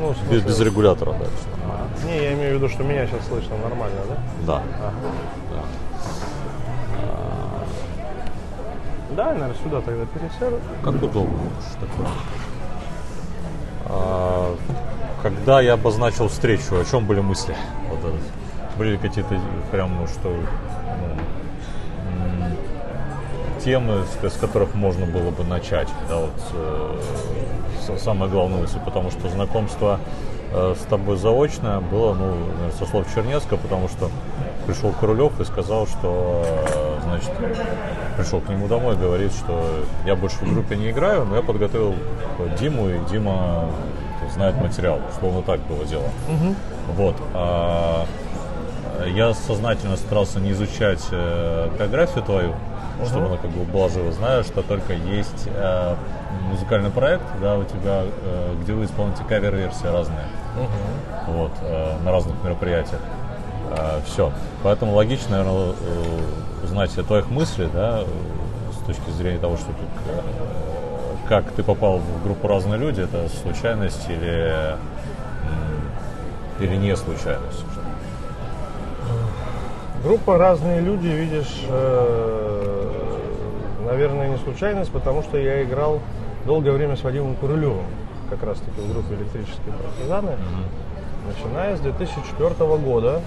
Ну, в смысле... Без регулятора, да. Не, я имею в виду, что меня сейчас слышно нормально, да? Да. Ага. Да, я, наверное, сюда тогда пересяду. Как удобно. Когда я обозначил встречу, о чем были мысли? Вот это. Были какие-то прям, темы, с которых можно было бы начать. Да, вот, самая главная мысль, потому что знакомство с тобой заочно было, со слов Чернецкого, потому что пришел Королев и сказал, что, значит, пришел к нему домой и говорит, что я больше в группе не играю, но я подготовил Диму, и Дима знает материал. Словно так было дело. Вот. Я сознательно старался не изучать биографию твою, чтобы она как бы была жива. Знаю, что только есть музыкальный проект, да, у тебя, где вы исполните кавер-версии разные. Вот, на разных мероприятиях. Все. Поэтому логично, наверное, узнать о твоих мыслях, да, с точки зрения того, что как ты попал в группу «Разные люди», это случайность или не случайность? Группа «Разные люди», видишь, наверное, не случайность, потому что я играл долгое время с Вадимом Королевым, как раз таки в группе «Электрические партизаны», начиная с 2004 года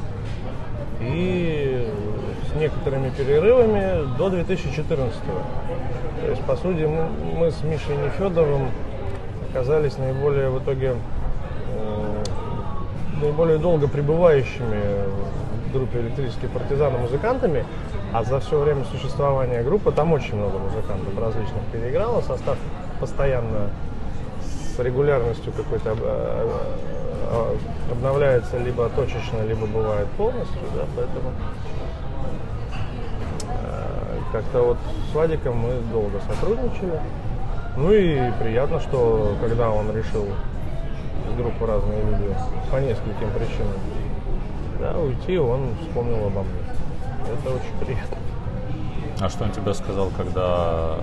и с некоторыми перерывами до 2014. То есть, по сути, мы с Мишей Нефедовым оказались наиболее в итоге наиболее долго пребывающими в группе «Электрические партизаны» музыкантами, а за все время существования группы там очень много музыкантов различных переиграло, состав постоянно с регулярностью какой-то обновляется либо точечно, либо бывает полностью, да, поэтому как-то вот с Вадиком мы долго сотрудничали. Ну и приятно, что когда он решил из группы «Разные люди» по нескольким причинам, да, уйти, он вспомнил обо мне. Это очень приятно. А что он тебе сказал, когда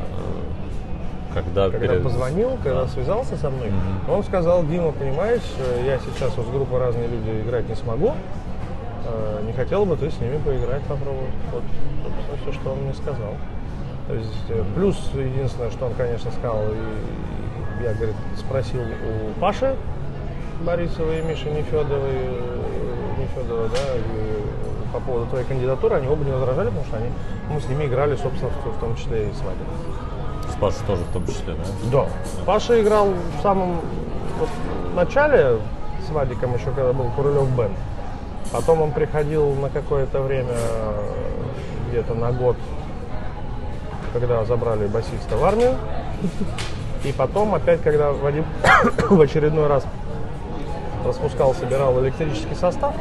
позвонил, когда связался со мной, он сказал: Дима, понимаешь, я сейчас вот с группой «Разные люди» играть не смогу, не хотел бы ты с ними поиграть, попробовать. Вот, собственно, все, что он мне сказал. То есть, плюс, единственное, что он, конечно, сказал, и я, говорит, спросил у Паши Борисова и Миши Нефедова, да, по поводу твоей кандидатуры, они оба не возражали, потому что мы с ними играли, собственно, в том числе и с Вадиком. С Пашей тоже в том числе, да? Да. Паша играл в самом начале с Вадиком, еще когда был Королев бэнд. Потом он приходил на какое-то время, где-то на год, когда забрали басиста в армию. И потом опять, когда Вадим в очередной раз распускал, собирал электрический состав,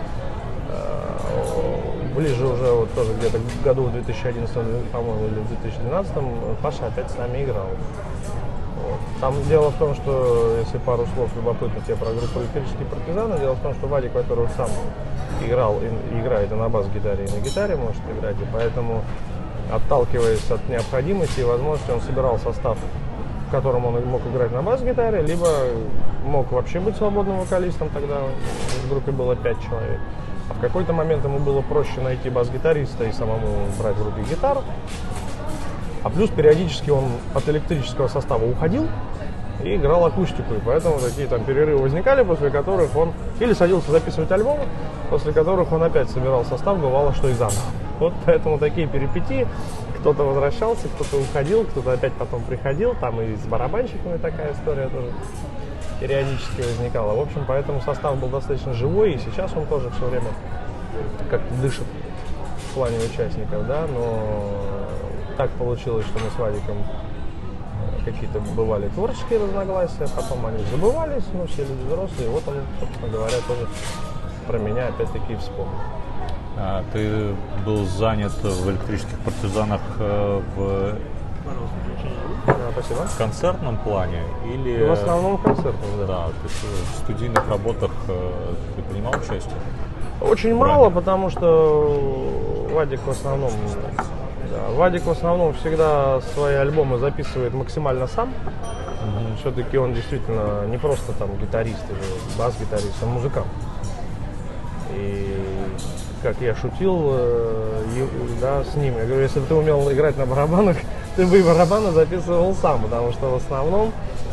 ближе уже вот тоже где-то в году в 2011, по-моему, или в 2012, Паша опять с нами играл. Вот. Там дело в том, что, если пару слов любопытно тебе про группу «Электрические партизаны», дело в том, что Вадик, во-первых, сам играл и играет и на бас-гитаре, и на гитаре может играть, и поэтому, отталкиваясь от необходимости и возможности, он собирал состав, в котором он мог играть на бас-гитаре, либо мог вообще быть свободным вокалистом, тогда в группе было 5 человек. А в какой-то момент ему было проще найти бас-гитариста и самому брать в руки гитару. А плюс периодически он от электрического состава уходил и играл акустику. И поэтому такие там перерывы возникали, после которых он или садился записывать альбомы, после которых он опять собирал состав, бывало, что и заново. Вот поэтому такие перипетии. Кто-то возвращался, кто-то уходил, кто-то опять потом приходил. Там и с барабанщиками такая история тоже периодически возникала. В общем, поэтому состав был достаточно живой, и сейчас он тоже все время как-то дышит в плане участников, да, но так получилось, что мы с Вадиком какие-то бывали творческие разногласия, потом они забывались, но все люди взрослые, и вот он, собственно говоря, тоже про меня опять-таки вспомнил. А ты был занят в «Электрических партизанах» в Спасибо. концертном плане или... В основном концертном, да. Да, то есть в студийных работах ты принимал участие? Очень мало, потому что Вадик в основном... Да, Вадик в основном всегда свои альбомы записывает максимально сам. все-таки он действительно не просто там гитарист или бас-гитарист, он музыкант. И как я шутил да, с ним, я говорю, если бы ты умел играть на барабанах, ты бы и барабаны записывал сам, потому что в основном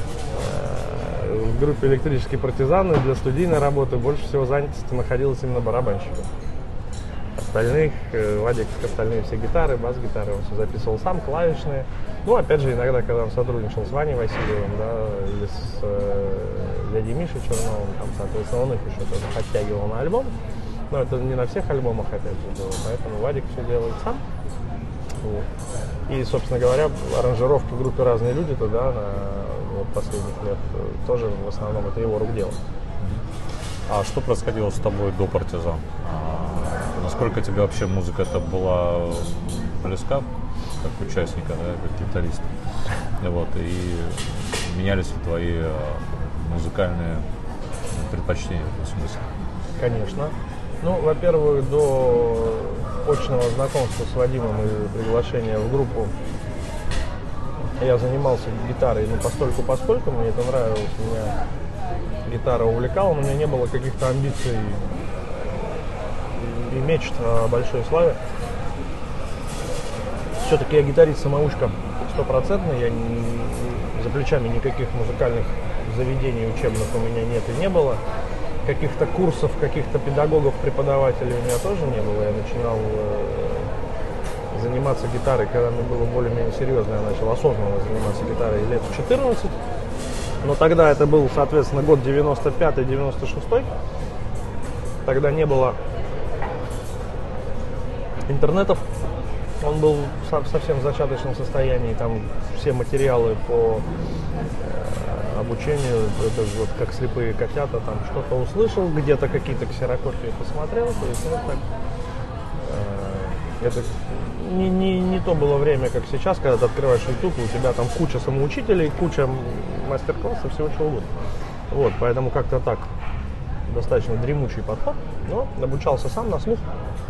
в группе «Электрические партизаны» для студийной работы больше всего занятости находилось именно барабанщиков. Остальных, Вадик, остальные все гитары, бас-гитары, он все записывал сам, клавишные. Ну, опять же, иногда, когда он сотрудничал с Ваней Васильевым, да, или с дядей Мишей Черновым, там, соответственно, он их еще тоже подтягивал на альбом. Но это не на всех альбомах, опять же, было, поэтому Вадик все делает сам. Вот. И, собственно говоря, аранжировки в группе «Разные люди»-то, да, вот последних лет, тоже в основном это его рук дело. А что происходило с тобой до «Партизан»? Насколько тебе вообще музыка эта была близка, как участника, да, как гитариста? Вот, и менялись ли твои музыкальные предпочтения в этом смысле? Конечно. Ну, во-первых, до очного знакомства с Вадимом и приглашения в группу я занимался гитарой, ну, поскольку мне это нравилось, меня гитара увлекала, но у меня не было каких-то амбиций и мечт о большой славе. Все-таки я гитарист-самоучка стопроцентный, за плечами никаких музыкальных заведений учебных у меня нет и не было. Каких-то курсов, каких-то педагогов, преподавателей у меня тоже не было. Я начинал заниматься гитарой, когда мне было более-менее серьезно. Я начал осознанно заниматься гитарой лет в 14. Но тогда это был, соответственно, год 95-96. Тогда не было интернетов. Он был в совсем зачаточном состоянии. Там все материалы по обучению, это вот как слепые котята, там что-то услышал, где-то какие-то ксерокопии посмотрел, то есть вот так. Это не то было время, как сейчас, когда ты открываешь YouTube, у тебя там куча самоучителей, куча мастер-классов, всего чего угодно. Вот, поэтому как-то так, достаточно дремучий подход, но обучался сам на слух.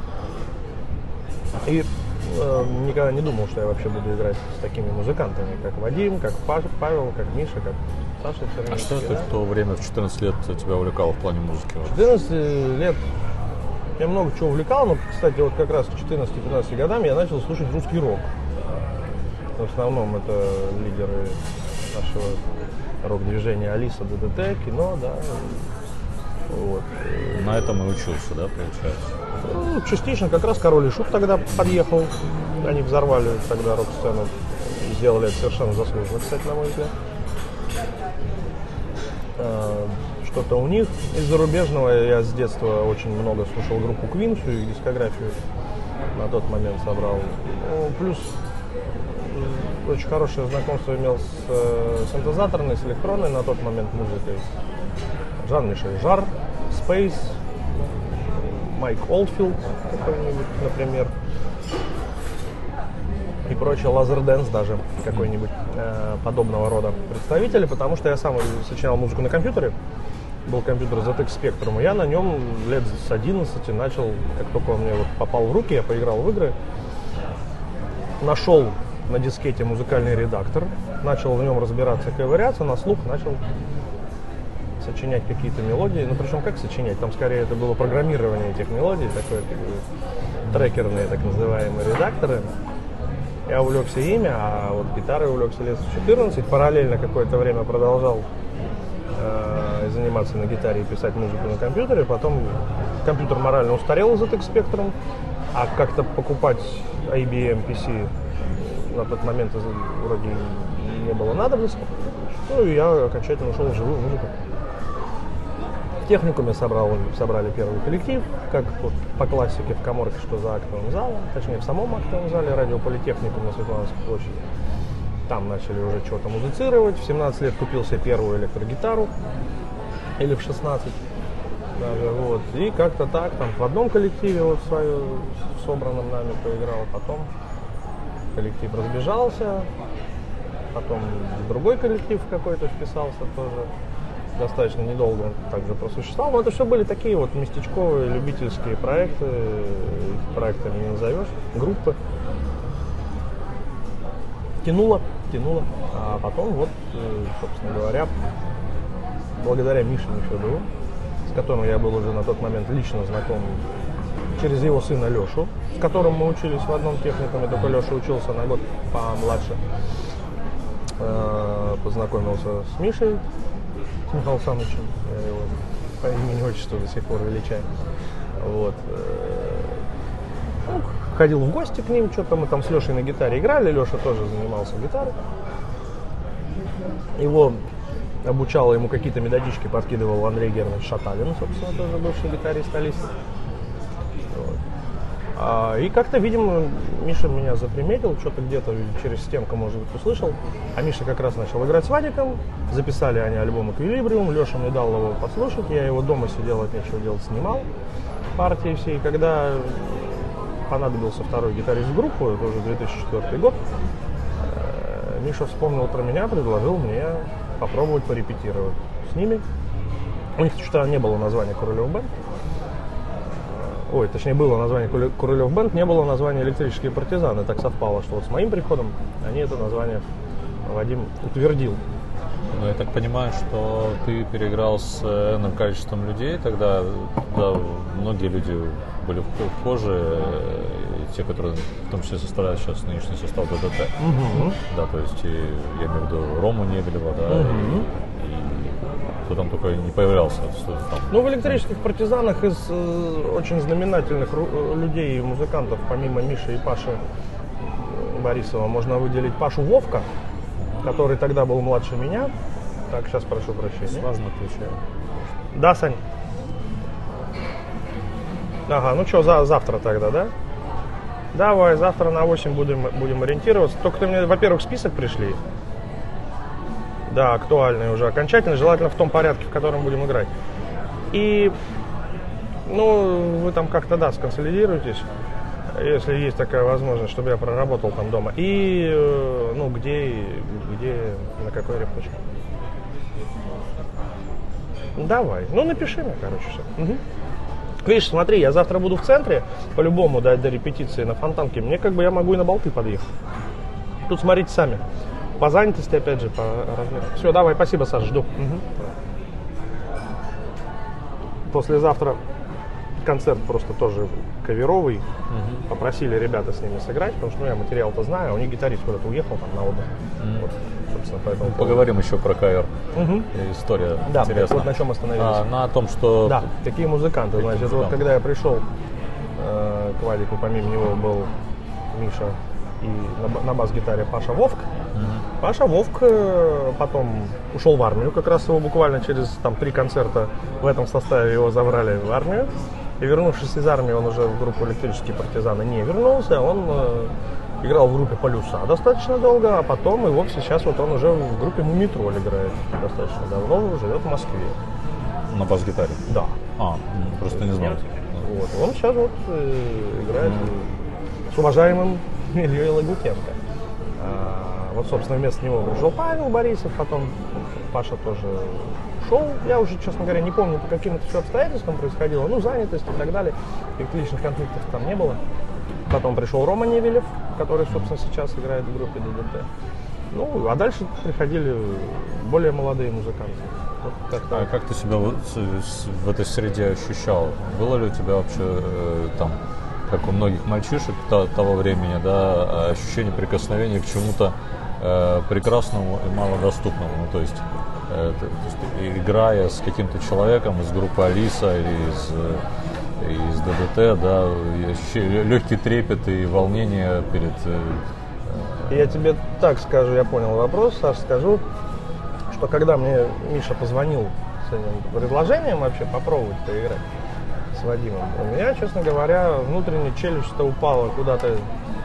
И никогда не думал, что я вообще буду играть с такими музыкантами, как Вадим, как Павел, как Миша, как Саша. А что ты в то время, в 14 лет, тебя увлекало в плане музыки? 14 лет я много чего увлекал, но, кстати, вот как раз к 14-15 годам я начал слушать русский рок. В основном это лидеры нашего рок-движения Алиса, ДДТ, кино, да. Вот. На этом и учился, да, получается? Ну, частично как раз Король и Шут тогда подъехал. Они взорвали тогда рок-сцену и сделали это совершенно заслуженно, кстати, на мой взгляд. Что-то у них из зарубежного. Я с детства очень много слушал группу Queen, всю их дискографию на тот момент собрал. Ну, плюс очень хорошее знакомство имел с синтезаторной, с электронной на тот момент музыкой. Жан-Мишель Жарр, Space, Майк Олдфилд какой-нибудь, например, и прочее, Лазердэнс даже какой-нибудь подобного рода представители, потому что я сам сочинял музыку на компьютере, был компьютер ZX Spectrum, и я на нем лет с 11 начал, как только он мне вот попал в руки, я поиграл в игры, нашел на дискете музыкальный редактор, начал в нем разбираться, ковыряться, на слух начал сочинять какие-то мелодии, ну причем как сочинять, там скорее это было программирование этих мелодий, такое трекерные так называемые редакторы. Я увлекся ими, а вот гитарой увлекся лет в 14, параллельно какое-то время продолжал заниматься на гитаре и писать музыку на компьютере, потом компьютер морально устарел из ZX Spectrum, а как-то покупать IBM PC на тот момент вроде не было надобности, ну и я окончательно ушел в живую музыку. В техникуме собрали первый коллектив, как вот по классике в Каморке, что за актовым залом, точнее в самом актовом зале, радиополитехникум на Светлановской площади. Там начали уже что-то музицировать. В 17 лет купил себе первую электрогитару, или в 16 даже, вот. И как-то так, там в одном коллективе вот собранном нами поиграл, потом коллектив разбежался, потом в другой коллектив какой-то вписался тоже. Достаточно недолго он также просуществовал, но это все были такие вот местечковые любительские проекты, проектами не назовешь, группы. Тянуло потянуло. А потом вот, собственно говоря, благодаря Мише Нефедову, с которым я был уже на тот момент лично знаком через его сына Лешу, с которым мы учились в одном техникуме, только Леша учился на год помладше, познакомился с Мишей, с Михаилом Александровичем, я его по имени отчеству до сих пор величаю. Вот. Ну, ходил в гости к ним, что-то мы там с Лешей на гитаре играли, Леша тоже занимался гитарой. Его обучал, ему какие-то методички подкидывал Андрей Германович Шаталин, собственно, тоже бывший гитарист Алисы. Вот. И как-то, видимо, Миша меня заприметил, что-то где-то через стенку, может быть, услышал. А Миша как раз начал играть с Вадиком, записали они альбом «Эквилибриум», Леша мне дал его послушать, я его дома сидел, от нечего делать, снимал партии все. И когда понадобился второй гитарист в группу, это уже 2004 год, Миша вспомнил про меня, предложил мне попробовать порепетировать с ними. У них что-то не было названия Королев Бэнд. Ой, точнее, было название Королев Бэнд, не было названия Электрические партизаны. Так совпало, что вот с моим приходом они это название Вадим утвердил. Ну, я так понимаю, что ты переиграл с энным количеством людей, тогда да, многие люди были вхожи, те, которые в том числе составляют сейчас нынешний состав ДДТ. Угу. Да, то есть я имею в виду Рому Небелева, да, и кто там только не появлялся. Там. Ну, в «Электрических партизанах» из очень знаменательных людей и музыкантов, помимо Миши и Паши Борисова, можно выделить Пашу Вовка, который тогда был младше меня. Так, сейчас прошу прощения. Сложно отвечаю. Да, Сань? Ага, ну что, завтра тогда, да? Давай, завтра на 8 будем ориентироваться. Только ты мне, во-первых, список пришли. Да, актуальный уже, окончательно, желательно в том порядке, в котором будем играть. И, ну, вы там как-то, да, сконсолидируетесь, если есть такая возможность, чтобы я проработал там дома. И, ну, где, на какой репочке. Давай, ну, напиши мне, короче, все. Угу. Видишь, смотри, я завтра буду в центре, по-любому, до репетиции на Фонтанке. Мне как бы я могу и на Болты подъехать. Тут смотрите сами. По занятости, опять же, по размеру. Все, давай, спасибо, Саша, жду. Угу. Послезавтра концерт просто тоже каверовый. Угу. Попросили ребята с ними сыграть, потому что, ну, я материал-то знаю, а у них гитарист куда-то уехал там на отдых. Вот, собственно, поэтому... Поговорим еще про кавер. Угу. История да, интересная. Вот на чем остановились. На том, что... Да, такие музыканты. Значит, вот когда я пришел к Вадику, помимо него был Миша и на бас-гитаре Паша Вовк. Паша Вовк потом ушел в армию, как раз его буквально через там 3 концерта в этом составе его забрали в армию. И вернувшись из армии, он уже в группу «Электрические партизаны» не вернулся, он играл в группе «Полюса» достаточно долго, а потом и вовсе сейчас вот он уже в группе «Мумитроль» играет достаточно давно, живет в Москве. На бас-гитаре? Да. Просто не знал. Вот. Он сейчас вот играет с уважаемым Ильей Лагутенко. Вот, собственно, вместо него пришел Павел Борисов, потом Паша тоже ушел. Я уже, честно говоря, не помню, по каким это все обстоятельствам происходило. Ну, занятость и так далее. И личных конфликтов там не было. Потом пришел Рома Невелев, который, собственно, сейчас играет в группе ДДТ. Ну, а дальше приходили более молодые музыканты. Вот как ты себя в этой среде ощущал? Было ли у тебя вообще там, как у многих мальчишек того времени, да, ощущение прикосновения к чему-то прекрасному и малодоступному? Ну, то есть, играя с каким-то человеком из группы Алиса или из ДДТ, да, легкий трепет и волнение перед... Я тебе так скажу, я понял вопрос, Саш, скажу, что когда мне Миша позвонил с этим предложением вообще попробовать поиграть с Вадимом, у меня, честно говоря, внутренняя челюсть-то упала куда-то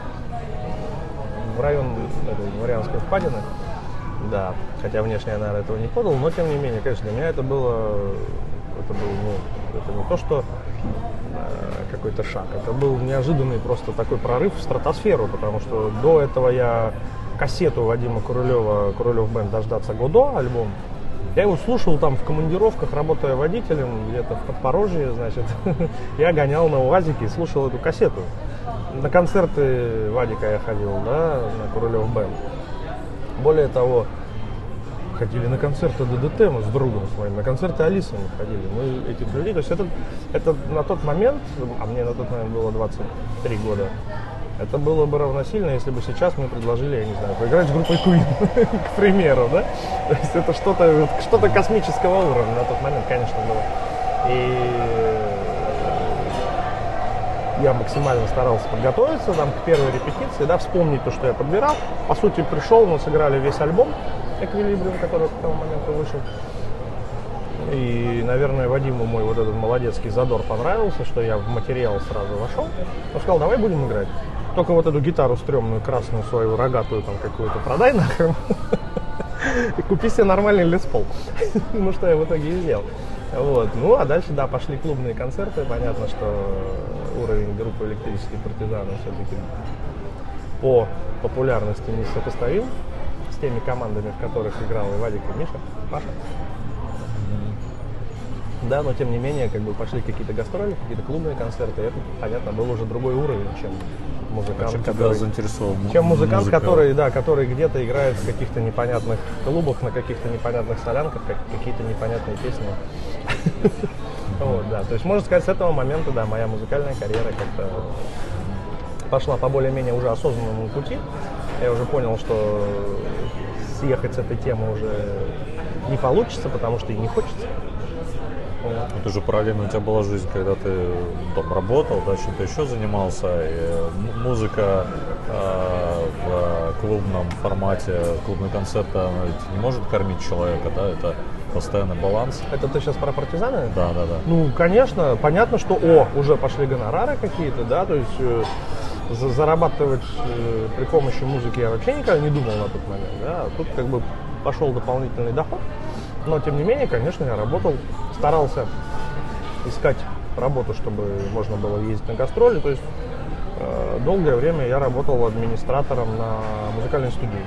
в район этой Марианской впадины. Да, хотя внешне я, наверное, этого не подал, но тем не менее, конечно, для меня это было, это не то, что какой-то шаг, это был неожиданный просто такой прорыв в стратосферу, потому что до этого я кассету Вадима Королева «Королев Бэнд Дождаться Годо», альбом, я его слушал там в командировках, работая водителем где-то в Подпорожье, значит, я гонял на УАЗике и слушал эту кассету. На концерты Вадика я ходил, да, на Королев Бэнд. Более того, ходили на концерты ДДТ мы с другом своим, на концерты Алисы мы ходили. Мы этих людей, то есть это на тот момент, а мне на тот момент было 23 года, это было бы равносильно, если бы сейчас мы предложили, я не знаю, поиграть с группой Queen, к примеру, да? То есть это что-то космического уровня на тот момент, конечно, было. И я максимально старался подготовиться там, к первой репетиции, да, вспомнить то, что я подбирал. По сути, пришел, мы сыграли весь альбом «Эквилибриум», который к тому моменту вышел. И, наверное, Вадиму мой вот этот молодецкий задор понравился, что я в материал сразу вошел. Он сказал, давай будем играть. Только вот эту гитару стрёмную, красную свою, рогатую там какую-то продай нахрен. И купи себе нормальный Лес Пол. Ну, что я в итоге и сделал. Вот. Ну, а дальше, да, пошли клубные концерты. Понятно, что уровень группы «Электрические партизаны» все-таки по популярности не сопоставим с теми командами, в которых играл и Вадик, и Миша, Паша. Да, но тем не менее, как бы пошли какие-то гастроли, какие-то клубные концерты. И это, понятно, был уже другой уровень, чем музыкант, который где-то играет в каких-то непонятных клубах, на каких-то непонятных солянках, какие-то непонятные песни. Вот, да. То есть, можно сказать, с этого момента, да, моя музыкальная карьера как-то пошла по более-менее уже осознанному пути. Я уже понял, что съехать с этой темы уже не получится, потому что и не хочется. Это же параллельно у тебя была жизнь, когда ты там работал, да, чем-то еще занимался. И музыка в клубном формате, клубный концерт, она ведь не может кормить человека, да, это постоянный баланс. Это ты сейчас про партизаны? Да. Ну, конечно, понятно, что уже пошли гонорары какие-то, да, то есть зарабатывать при помощи музыки я вообще никогда не думал на тот момент, да, тут как бы пошел дополнительный доход. Но, тем не менее, конечно, я работал, старался искать работу, чтобы можно было ездить на гастроли. То есть долгое время я работал администратором на музыкальной студии.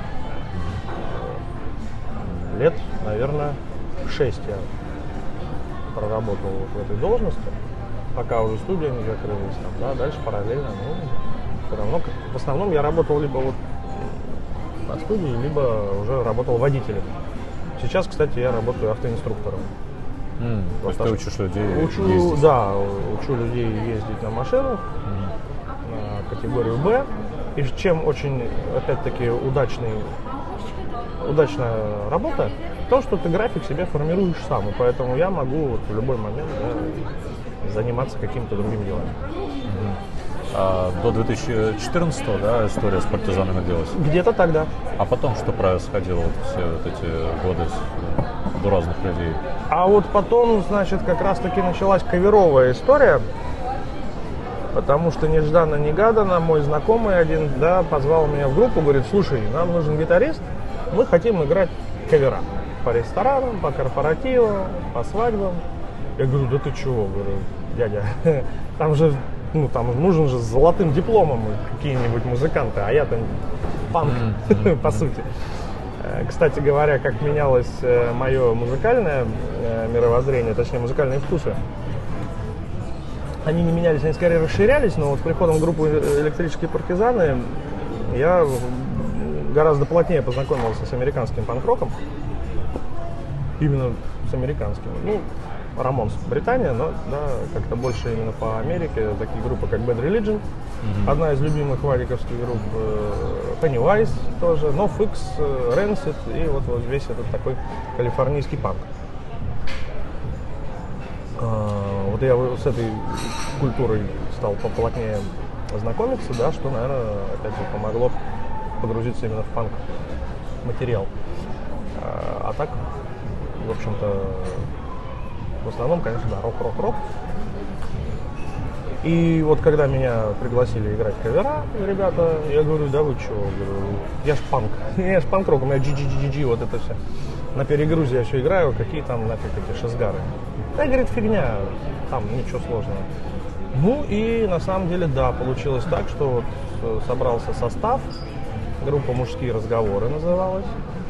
Лет, наверное, 6 я проработал в этой должности, пока уже студия не закрылась. Там, да, дальше параллельно. Все равно, в основном я работал либо вот на студии, либо уже работал водителем. Сейчас, кстати, я работаю автоинструктором. То есть ты учишь людей ездить? Да, учу людей ездить на машинах на категорию «Б». И чем очень, опять-таки, удачная работа, то, что ты график себе формируешь сам. И поэтому я могу вот в любой момент, да, заниматься каким-то другим делом. До 2014-го, да, история с партизанами длилась? Где-то тогда. А потом что происходило все вот эти годы до разных людей? А вот потом, значит, как раз-таки началась каверовая история, потому что нежданно-негаданно мой знакомый один, да, позвал меня в группу, говорит, слушай, нам нужен гитарист, мы хотим играть кавера по ресторанам, по корпоративам, по свадьбам. Я говорю, да ты чего, говорю, дядя, там же... Ну, там нужен же с золотым дипломом какие-нибудь музыканты, а я-то панк, по сути. Кстати говоря, как менялось мое музыкальное мировоззрение, точнее, музыкальные вкусы. Они не менялись, они скорее расширялись, но вот с приходом группы «Электрические партизаны» я гораздо плотнее познакомился с американским панк-роком. Именно с американским. Ну, Рамонс, Британия, но да, как-то больше именно по Америке. Такие группы, как Bad Religion, одна из любимых вадиковских групп, Pennywise тоже, NoFX, Rancid и вот весь этот такой калифорнийский панк. Вот я с этой культурой стал поплотнее знакомиться, да, что, наверное, опять же помогло погрузиться именно в панк-материал. А так, в общем-то, в основном, конечно, да, рок. И вот когда меня пригласили играть кавера, ребята, я говорю, да вы чего? Я ж панк, я ж панк-рок, у меня GGGG, вот это все. На перегрузе я все играю, какие там нафиг эти шазгары. Да, говорит, фигня, там ничего сложного. Ну и на самом деле, да, получилось так, что вот собрался состав, группа «Мужские разговоры» называлась.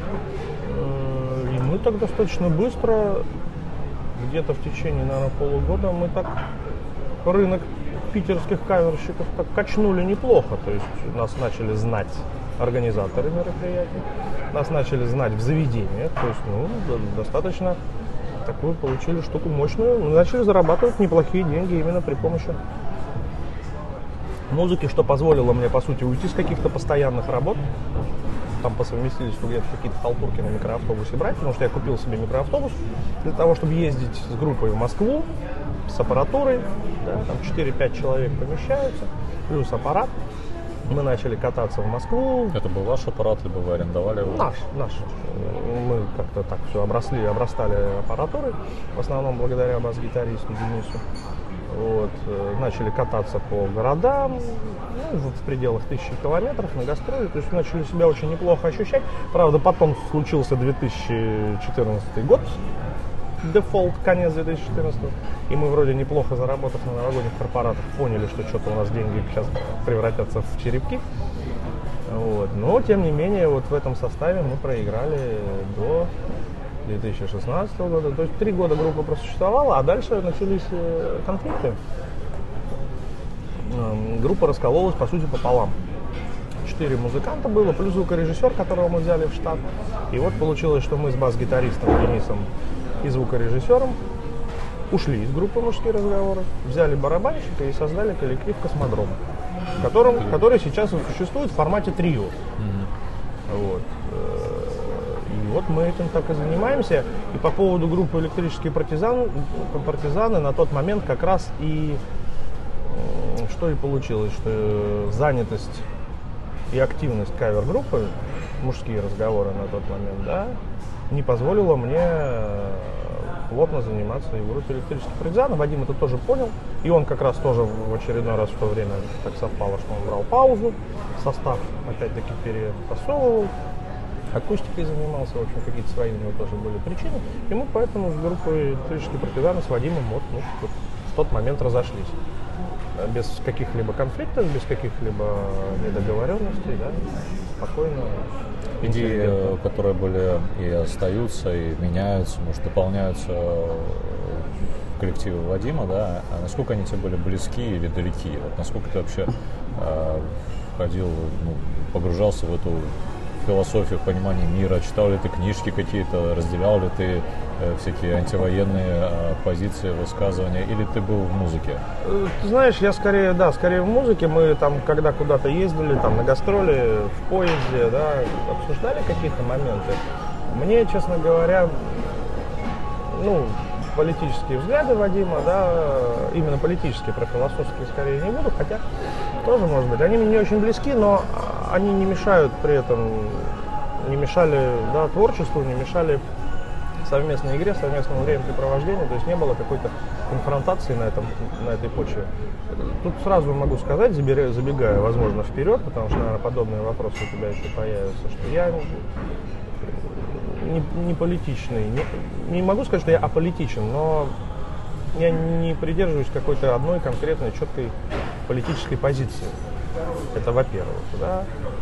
И мы так достаточно быстро, где-то в течение, наверное, полугода, мы так рынок питерских каверщиков так качнули неплохо. То есть нас начали знать организаторы мероприятий. Нас начали знать в заведениях, то есть, достаточно такую получили штуку мощную. Мы начали зарабатывать неплохие деньги именно при помощи музыки, что позволило мне, по сути, уйти с каких-то постоянных работ. Там по совместительству где-то какие-то халтурки на микроавтобусе брать, потому что я купил себе микроавтобус для того, чтобы ездить с группой в Москву, с аппаратурой, да, там 4-5 человек помещаются, плюс аппарат. Мы начали кататься в Москву. Это был ваш аппарат, либо вы арендовали его? Наш. Мы как-то так все обрастали аппаратурой, в основном благодаря бас-гитаристу Денису. Вот, начали кататься по городам, в пределах 1000 километров на гастроли, то есть начали себя очень неплохо ощущать. Правда, потом случился 2014 год, дефолт, конец 2014, и мы вроде неплохо заработав на новогодних корпоратах, поняли, что что-то у нас деньги сейчас превратятся в черепки. Вот. Но, тем не менее, вот в этом составе мы проиграли до 2016 года. То есть 3 года группа просуществовала, а дальше начались конфликты. Группа раскололась, по сути, пополам. 4 музыканта было, плюс звукорежиссер, которого мы взяли в штат. И вот получилось, что мы с бас-гитаристом Денисом и звукорежиссером ушли из группы «Мужские разговоры», взяли барабанщика и создали коллектив «Космодром», который сейчас существует в формате трио. Вот. И вот мы этим так и занимаемся. И по поводу группы «Электрические партизаны» на тот момент как раз и что и получилось, что занятость и активность кавер-группы «Мужские разговоры» на тот момент, да, не позволила мне плотно заниматься и в группе «Электрические партизаны». Вадим это тоже понял, и он как раз тоже в очередной раз в то время так совпало, что он брал паузу, состав опять-таки перетасовывал, акустикой занимался, в общем, какие-то свои у него тоже были причины, и мы поэтому с группой «Электрические партизаны» с Вадимом вот в тот момент разошлись. Без каких-либо конфликтов, без каких-либо недоговоренностей, да, спокойно. Идеи, которые были и остаются, и меняются, может, дополняются в коллективе Вадима, да, а насколько они тебе были близки или далеки? Вот насколько ты вообще входил, погружался в эту философию, понимание мира, читал ли ты книжки какие-то, разделял ли ты всякие антивоенные позиции, высказывания, или ты был в музыке? Ты знаешь, я скорее в музыке. Мы там, когда куда-то ездили, там на гастроли, в поезде, да, обсуждали какие-то моменты. Мне, честно говоря, политические взгляды Вадима, да, именно политические, про философские скорее не буду, хотя тоже, может быть, они мне не очень близки, но они не мешают при этом, не мешали, да, творчеству, не мешали совместной игре, совместному времяпрепровождению, то есть не было какой-то конфронтации на этой почве. Тут сразу могу сказать, забегая, возможно, вперед, потому что, наверное, подобные вопросы у тебя еще появятся, что я не политичный, не могу сказать, что я аполитичен, но я не придерживаюсь какой-то одной конкретной четкой политической позиции. Это во-первых, да.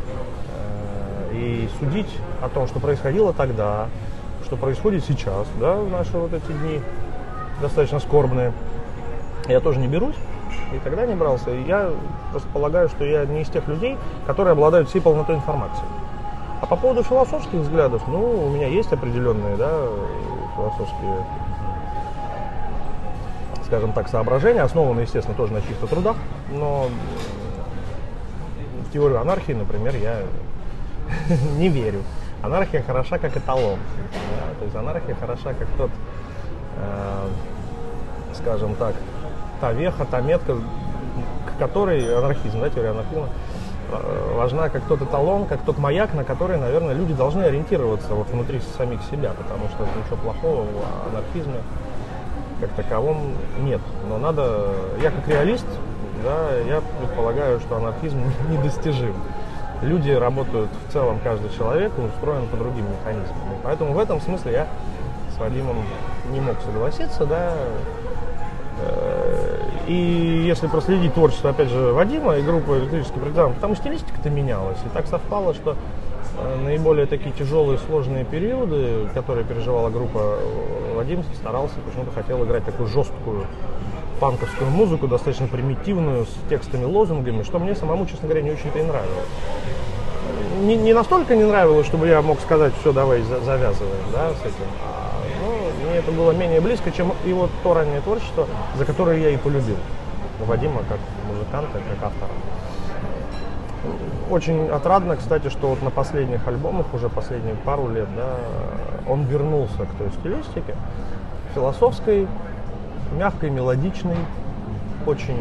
И судить о том, что происходило тогда, что происходит сейчас, да, в наши вот эти дни достаточно скорбные, я тоже не берусь, и тогда не брался. И я просто полагаю, что я не из тех людей, которые обладают всей полнотой информации. А по поводу философских взглядов, у меня есть определенные, да, философские, скажем так, соображения, основанные, естественно, тоже на чьих-то трудах, но в теорию анархии, например, я не верю. Анархия хороша как эталон. Да? То есть анархия хороша как тот, скажем так, та веха, та метка, к которой анархизм, да, теория анархизма, важна как тот эталон, как тот маяк, на который, наверное, люди должны ориентироваться вот внутри самих себя, потому что ничего плохого в анархизме как таковом нет. Но надо, я как реалист, да, я предполагаю, что анархизм недостижим. Люди работают в целом, каждый человек устроен по другим механизмам. И поэтому в этом смысле я с Вадимом не мог согласиться, да. И если проследить творчество, опять же, Вадима и группы «Электрические партизаны», там и стилистика-то менялась. И так совпало, что наиболее такие тяжелые, сложные периоды, которые переживала группа, Вадим старался, почему-то хотел играть такую жесткую панковскую музыку, достаточно примитивную, с текстами, лозунгами, что мне самому, честно говоря, не очень-то и нравилось. не настолько не нравилось, чтобы я мог сказать, все, давай завязываем, да, с этим. Мне это было менее близко, чем его то раннее творчество, за которое я и полюбил Вадима как музыканта, как автора. Очень отрадно, кстати, что вот на последних альбомах, уже последние пару лет, да, он вернулся к той стилистике, философской, мягкой, мелодичной, очень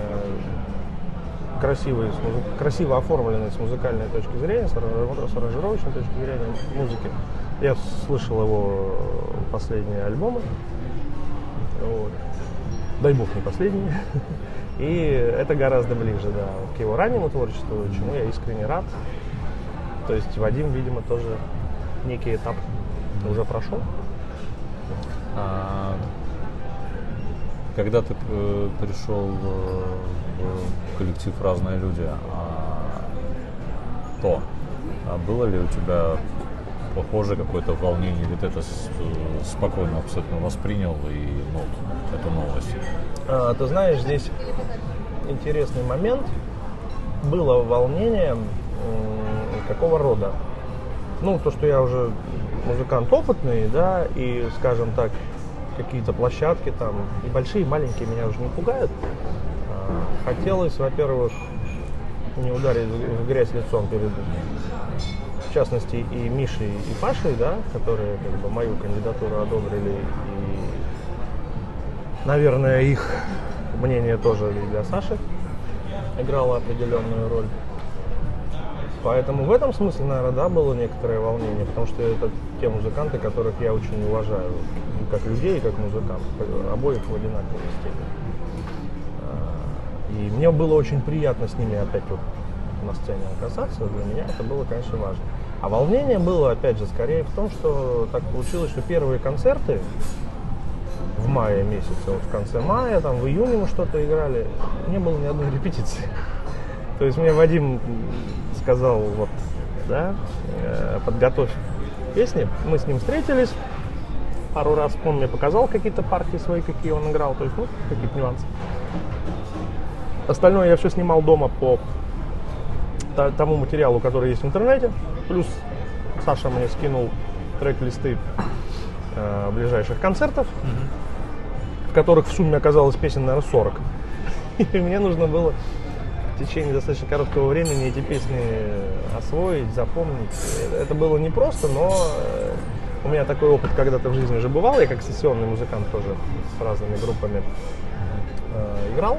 красиво оформленной с музыкальной точки зрения, с аранжировочной точки зрения музыки. Я слышал его последние альбомы, вот. Дай бог не последние. И это гораздо ближе, да, к его раннему творчеству, чему я искренне рад. То есть Вадим, видимо, тоже некий этап уже прошел. Когда ты пришел в коллектив «Разные люди», то было ли у тебя похоже какое-то волнение, или ты это спокойно абсолютно воспринял и эту новость? Ты знаешь, здесь интересный момент. Было волнение какого рода? То, что я уже музыкант опытный, да, и, скажем так, какие-то площадки там, и большие, и маленькие меня уже не пугают. Хотелось, во-первых, не ударить в грязь лицом перед, в частности, и Мишей, и Пашей, да, которые как бы мою кандидатуру одобрили, и, наверное, их мнение тоже и для Саши играло определенную роль. Поэтому в этом смысле, наверное, да, было некоторое волнение, потому что это те музыканты, которых я очень уважаю, и как людей, и как музыкантов, обоих в одинаковой степени. И мне было очень приятно с ними опять вот на сцене оказаться, для меня это было, конечно, важно. А волнение было, опять же, скорее в том, что так получилось, что первые концерты в мае месяце, вот в конце мая, там в июне мы что-то играли, не было ни одной репетиции. То есть мне Вадим сказал, вот, да, подготовь песни, мы с ним встретились пару раз, он мне показал какие-то партии свои, какие он играл, то есть, какие-то нюансы. Остальное я все снимал дома по тому материалу, который есть в интернете. Плюс Саша мне скинул трек-листы ближайших концертов, в которых в сумме оказалось песен, наверное, 40. И мне нужно было в течение достаточно короткого времени эти песни освоить, запомнить. Это было непросто, но у меня такой опыт когда-то в жизни уже бывал. Я как сессионный музыкант тоже с разными группами играл.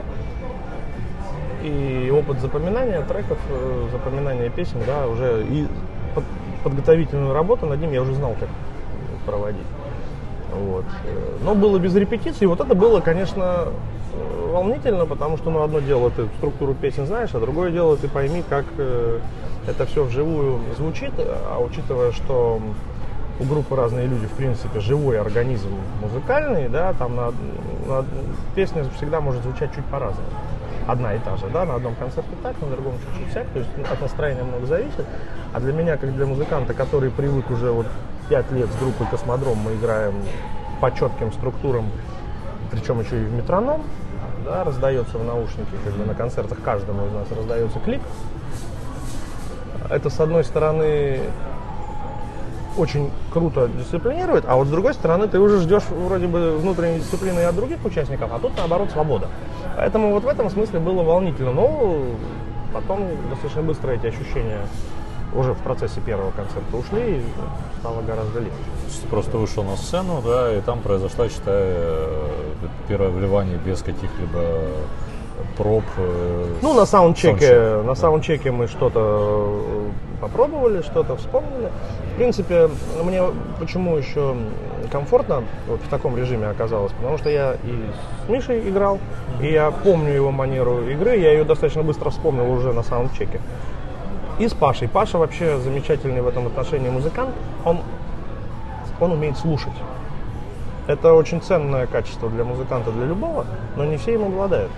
И опыт запоминания треков, запоминания песен, да, уже и подготовительную работу над ним я уже знал, как проводить. Вот. Но было без репетиций, и вот это было, конечно, волнительно, потому что, одно дело, ты структуру песен знаешь, а другое дело, ты пойми, как это все вживую звучит, а учитывая, что у группы «Разные люди», в принципе, живой организм музыкальный, да, там песня всегда может звучать чуть по-разному. Одна и та же, да, на одном концерте так, на другом чуть-чуть всяк, то есть от настроения много зависит. А для меня, как для музыканта, который привык уже 5 лет с группой «Космодром», мы играем по четким структурам, причем еще и в метроном, да, раздается в наушнике, как бы на концертах каждому из нас раздается клик. Это, с одной стороны, очень круто дисциплинирует, а вот с другой стороны ты уже ждешь вроде бы внутренней дисциплины и от других участников, а тут наоборот свобода. Поэтому вот в этом смысле было волнительно, но потом достаточно быстро эти ощущения уже в процессе первого концерта ушли и стало гораздо легче. Ты просто вышел на сцену, да, и там произошло, считай, первое вливание без каких-либо проб. На саундчеке мы что-то попробовали, что-то вспомнили. В принципе, мне почему еще комфортно вот в таком режиме оказалось, потому что я и с Мишей играл, и я помню его манеру игры, я ее достаточно быстро вспомнил уже на саундчеке. И с Пашей. Паша вообще замечательный в этом отношении музыкант, он умеет слушать. Это очень ценное качество для музыканта, для любого, но не все им обладают.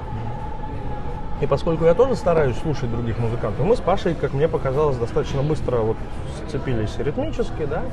И поскольку я тоже стараюсь слушать других музыкантов, мы с Пашей, как мне показалось, достаточно быстро сцепились ритмически, да.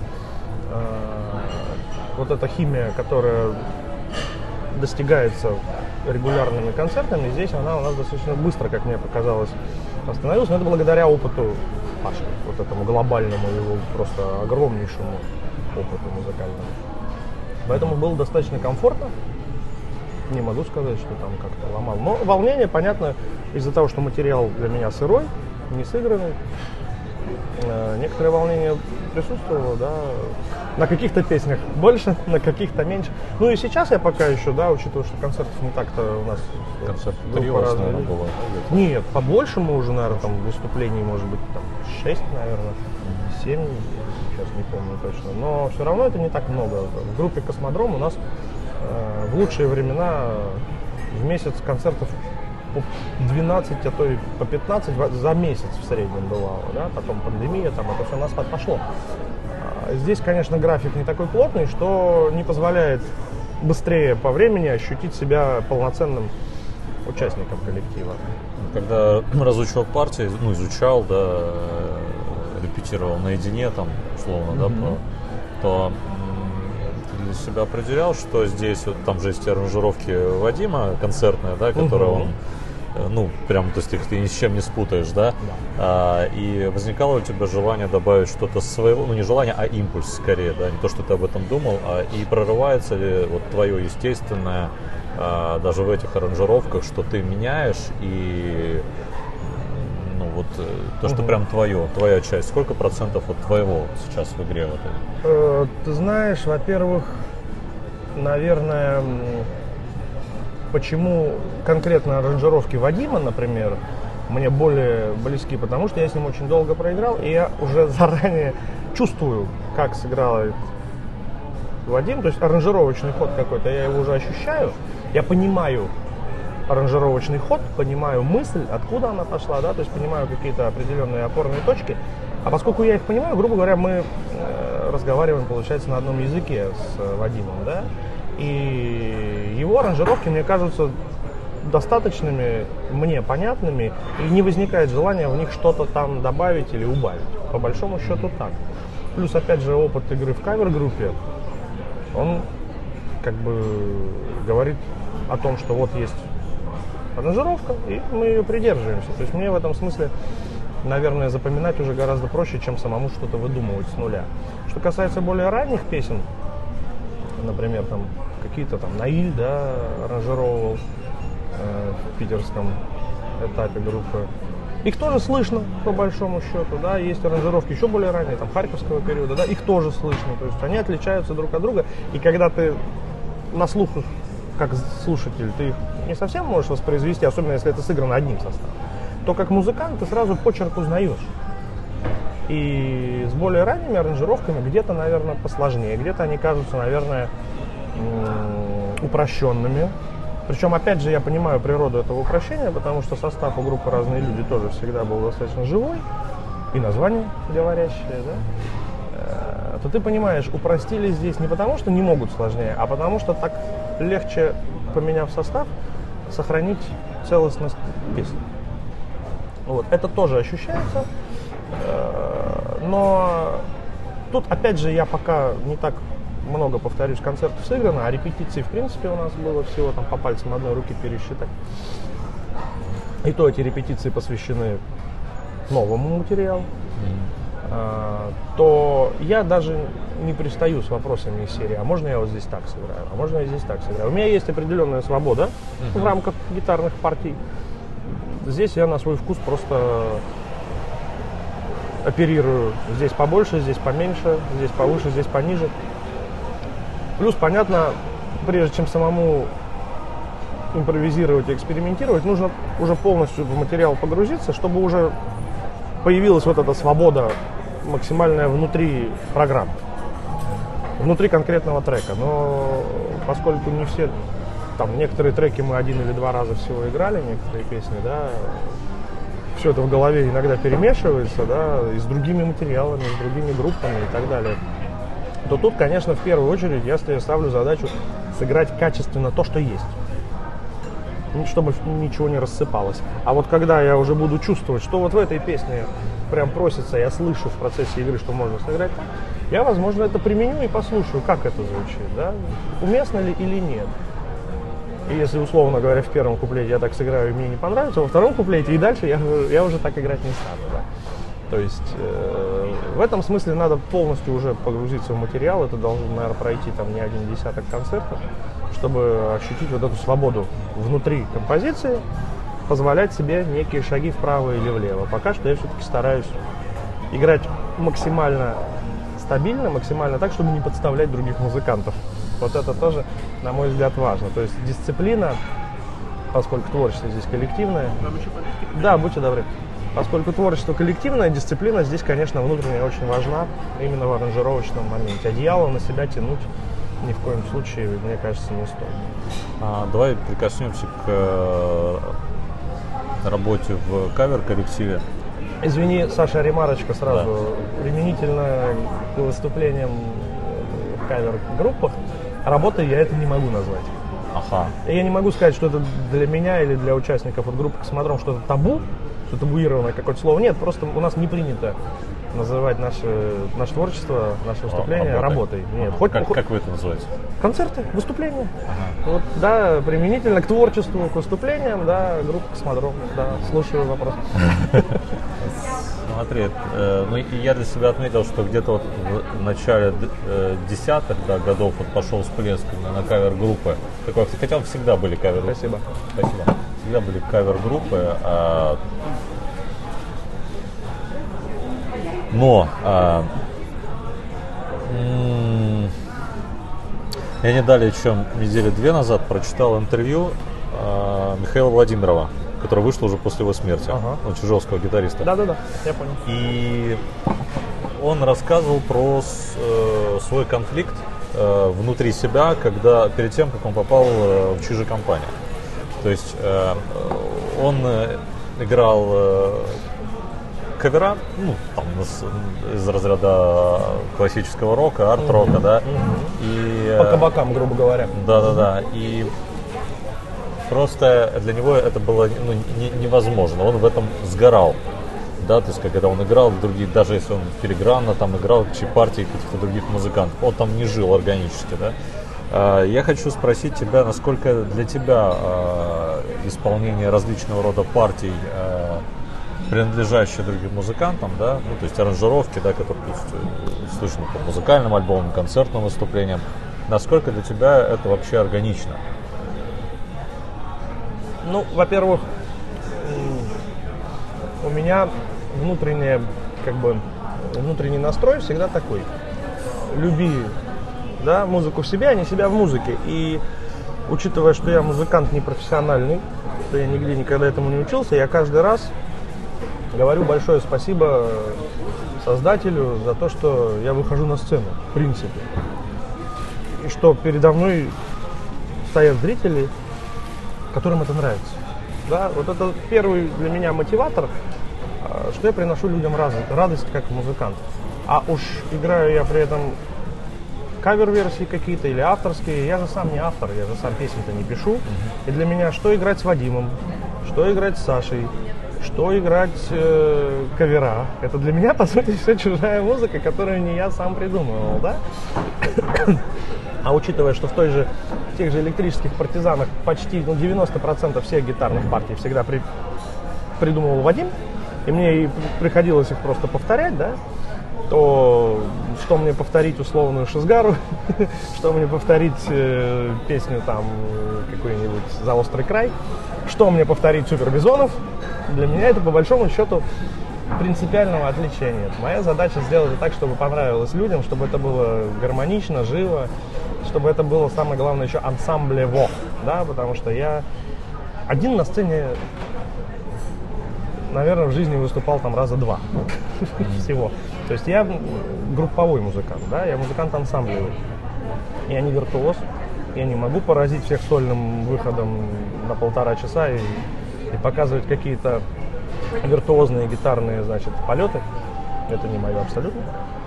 Вот эта химия, которая достигается регулярными концертами, здесь она у нас достаточно быстро, как мне показалось, остановилась. Но это благодаря опыту Паше, вот этому глобальному его просто огромнейшему опыту музыкальному. Поэтому было достаточно комфортно. Не могу сказать, что там как-то ломал. Но волнение, понятно, из-за того, что материал для меня сырой, не сыгранный. Некоторое волнение присутствовало, да. На каких-то песнях больше, на каких-то меньше. Ну и сейчас я пока еще, да, учитывая, что концертов не так-то у нас. Концерт 3 у вас, наверное, было. Нет, побольше уже, наверное, там выступлений, может быть, там 6, наверное, 7, сейчас не помню точно. Но все равно это не так много. В группе «Космодром» у нас в лучшие времена в месяц концертов по 12, а то и по 15 за месяц в среднем бывало, да? Потом пандемия, там это все на спад пошло. Здесь, конечно, график не такой плотный, что не позволяет быстрее по времени ощутить себя полноценным участником коллектива. Когда разучивал партии, ну, изучал, да, репетировал наедине, там, условно, да, то ты для себя определял, что здесь, вот, там же есть аранжировки Вадима концертные, да, которые он, ну, прям, то есть их ты ни с чем не спутаешь, да? И возникало у тебя желание добавить что-то своего, ну, не желание, а импульс скорее, да, не то, что ты об этом думал, и прорывается ли вот твое естественное, даже в этих аранжировках, что ты меняешь, и ну вот то, что прям твоя часть, сколько процентов вот твоего сейчас в игре вот этой? Ты знаешь, во-первых, наверное, почему конкретно аранжировки Вадима, например, мне более близки, потому что я с ним очень долго проиграл, и я уже заранее чувствую, как сыграл Вадим, то есть аранжировочный ход какой-то, я его уже ощущаю, я понимаю аранжировочный ход, понимаю мысль, откуда она пошла, да, то есть понимаю какие-то определенные опорные точки, а поскольку я их понимаю, грубо говоря, мы разговариваем, получается, на одном языке с Вадимом, да, и его аранжировки мне кажутся достаточными, мне понятными, и не возникает желания в них что-то там добавить или убавить. По большому счету так. Плюс, опять же, опыт игры в кавер-группе, он как бы говорит о том, что вот есть аранжировка, и мы ее придерживаемся. То есть мне в этом смысле, наверное, запоминать уже гораздо проще, чем самому что-то выдумывать с нуля. Что касается более ранних песен, например, там какие-то там Наиль, да, аранжировал в питерском этапе группы. Их тоже слышно, по большому счету, да, есть аранжировки еще более ранние, там, харьковского периода, да, их тоже слышно, то есть они отличаются друг от друга, и когда ты на слух, как слушатель, ты их не совсем можешь воспроизвести, особенно если это сыграно одним составом, то как музыкант ты сразу почерк узнаешь. И с более ранними аранжировками где-то, наверное, посложнее, где-то они кажутся, наверное, упрощенными. Причем, опять же, я понимаю природу этого упрощения, потому что состав у группы «Разные люди» тоже всегда был достаточно живой, и название говорящее, да? То ты понимаешь, упростили здесь не потому, что не могут сложнее, а потому что так легче, поменяв состав, сохранить целостность песни. Вот. Это тоже ощущается, но тут, опять же, я пока не так много, повторюсь, концертов сыграно, а репетиций, в принципе, у нас было всего там по пальцам одной руки пересчитать. И то эти репетиции посвящены новому материалу. То я даже не пристаю с вопросами из серии, а можно я вот здесь так сыграю, а можно я здесь так сыграю. У меня есть определенная свобода в рамках гитарных партий. Здесь я на свой вкус просто оперирую. Здесь побольше, здесь поменьше, здесь повыше, здесь пониже. Плюс, понятно, прежде чем самому импровизировать и экспериментировать, нужно уже полностью в материал погрузиться, чтобы уже появилась вот эта свобода максимальная внутри программы, внутри конкретного трека. Но поскольку не все, там некоторые треки мы 1 или 2 раза всего играли, некоторые песни, да, все это в голове иногда перемешивается, да, и с другими материалами, с другими группами и так далее, то тут, конечно, в первую очередь я ставлю задачу сыграть качественно то, что есть, чтобы ничего не рассыпалось. А вот когда я уже буду чувствовать, что вот в этой песне прям просится, я слышу в процессе игры, что можно сыграть так, я, возможно, это применю и послушаю, как это звучит, да, уместно ли или нет. И если, условно говоря, в первом куплете я так сыграю и мне не понравится, во втором куплете и дальше я уже так играть не стану, да. То есть в этом смысле надо полностью уже погрузиться в материал. Это должно, наверное, пройти там не один десяток концертов, чтобы ощутить вот эту свободу внутри композиции, позволять себе некие шаги вправо или влево. Пока что я все-таки стараюсь играть максимально стабильно, максимально так, чтобы не подставлять других музыкантов. Вот это тоже, на мой взгляд, важно. То есть дисциплина, поскольку творчество здесь коллективное. Да, будьте добры. Поскольку творчество коллективное, дисциплина здесь, конечно, внутренняя очень важна, именно в аранжировочном моменте. Одеяло на себя тянуть ни в коем случае, мне кажется, не стоит. Давай прикоснемся к работе в кавер-коллективе. Извини, Саша, ремарочка сразу. Да. Применительно к выступлениям в кавер-группах, работой я это не могу назвать. Ага. Я не могу сказать, что это для меня или для участников от группы «Космодром» что-то табу, что табуированное какое-то слово. Нет, просто у нас не принято называть наше творчество, наше выступление работой. Нет. Как вы это называете? Концерты, выступления. Ага. Вот, да, применительно к творчеству, к выступлениям, да, группа «Космодром». Да, слушаю вопрос. Смотри, я для себя отметил, что где-то вот в начале десятых годов вот пошел всплеск на кавер-группы. Хотя всегда были кавер-группы. Спасибо. Всегда были кавер-группы. Но я не далее, чем недели 2 назад прочитал интервью Михаила Владимирова, который вышел уже после его смерти, чижовского гитариста. Да, я понял. И он рассказывал про свой конфликт внутри себя, перед тем, как он попал в Чижи-компанию. То есть он играл кавера, из разряда классического рока, арт-рока, да. И, по кабакам, грубо говоря. Да. И просто для него это было невозможно. Он в этом сгорал. Да, то есть, когда он играл другие, даже если он филигранно там играл партии каких-то других музыкантов, он там не жил органически, да. Я хочу спросить тебя, насколько для тебя исполнение различного рода партий, принадлежащие другим музыкантам, да, то есть аранжировки, да, которые слышны по музыкальным альбомам, концертным выступлениям, насколько для тебя это вообще органично? Во-первых, у меня внутренний настрой всегда такой: люби, да, музыку в себе, а не себя в музыке. И учитывая, что я музыкант непрофессиональный, что я нигде никогда этому не учился, я каждый раз говорю большое спасибо создателю за то, что я выхожу на сцену, в принципе. И что передо мной стоят зрители, которым это нравится. Да, вот это первый для меня мотиватор, что я приношу людям радость как музыкант. А уж играю я при этом кавер-версии какие-то или авторские, я же сам не автор, я же сам песни-то не пишу. И для меня что играть с Вадимом, что играть с Сашей, что играть кавера. Это для меня, по сути, все чужая музыка, которую не я сам придумывал, да? А учитывая, что в тех же электрических партизанах почти 90% всех гитарных партий всегда придумывал Вадим, и мне приходилось их просто повторять, да, то что мне повторить условную Шизгару, что мне повторить песню там какую-нибудь «За острый край», что мне повторить Супер Бизонов, для меня это по большому счету принципиального отличия нет. Моя задача сделать так, чтобы понравилось людям, чтобы это было гармонично, живо, чтобы это было, самое главное, еще ансамблево, да, потому что я один на сцене, наверное, в жизни выступал там раза 2 всего. То есть я групповой музыкант, да, я музыкант ансамблевый. Я не виртуоз, я не могу поразить всех сольным выходом на 1,5 часа и показывать какие-то виртуозные гитарные, полеты. Это не мое абсолютно.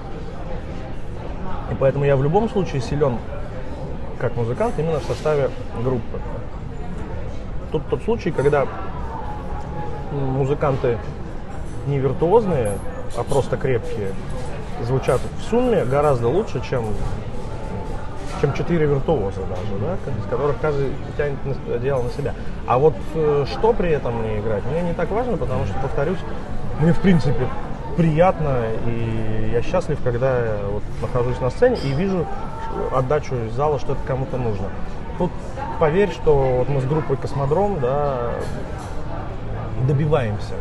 И поэтому я в любом случае силен как музыкант именно в составе группы. Тут тот случай, когда музыканты не виртуозные, а просто крепкие, звучат в сумме гораздо лучше, чем 4 виртуоза даже, да, из которых каждый тянет дело на себя. А вот что при этом мне играть, мне не так важно, потому что, повторюсь, мне в принципе приятно, и я счастлив, когда я вот нахожусь на сцене и вижу отдачу из зала, что это кому-то нужно. Тут поверь, что вот мы с группой «Космодром», да, добиваемся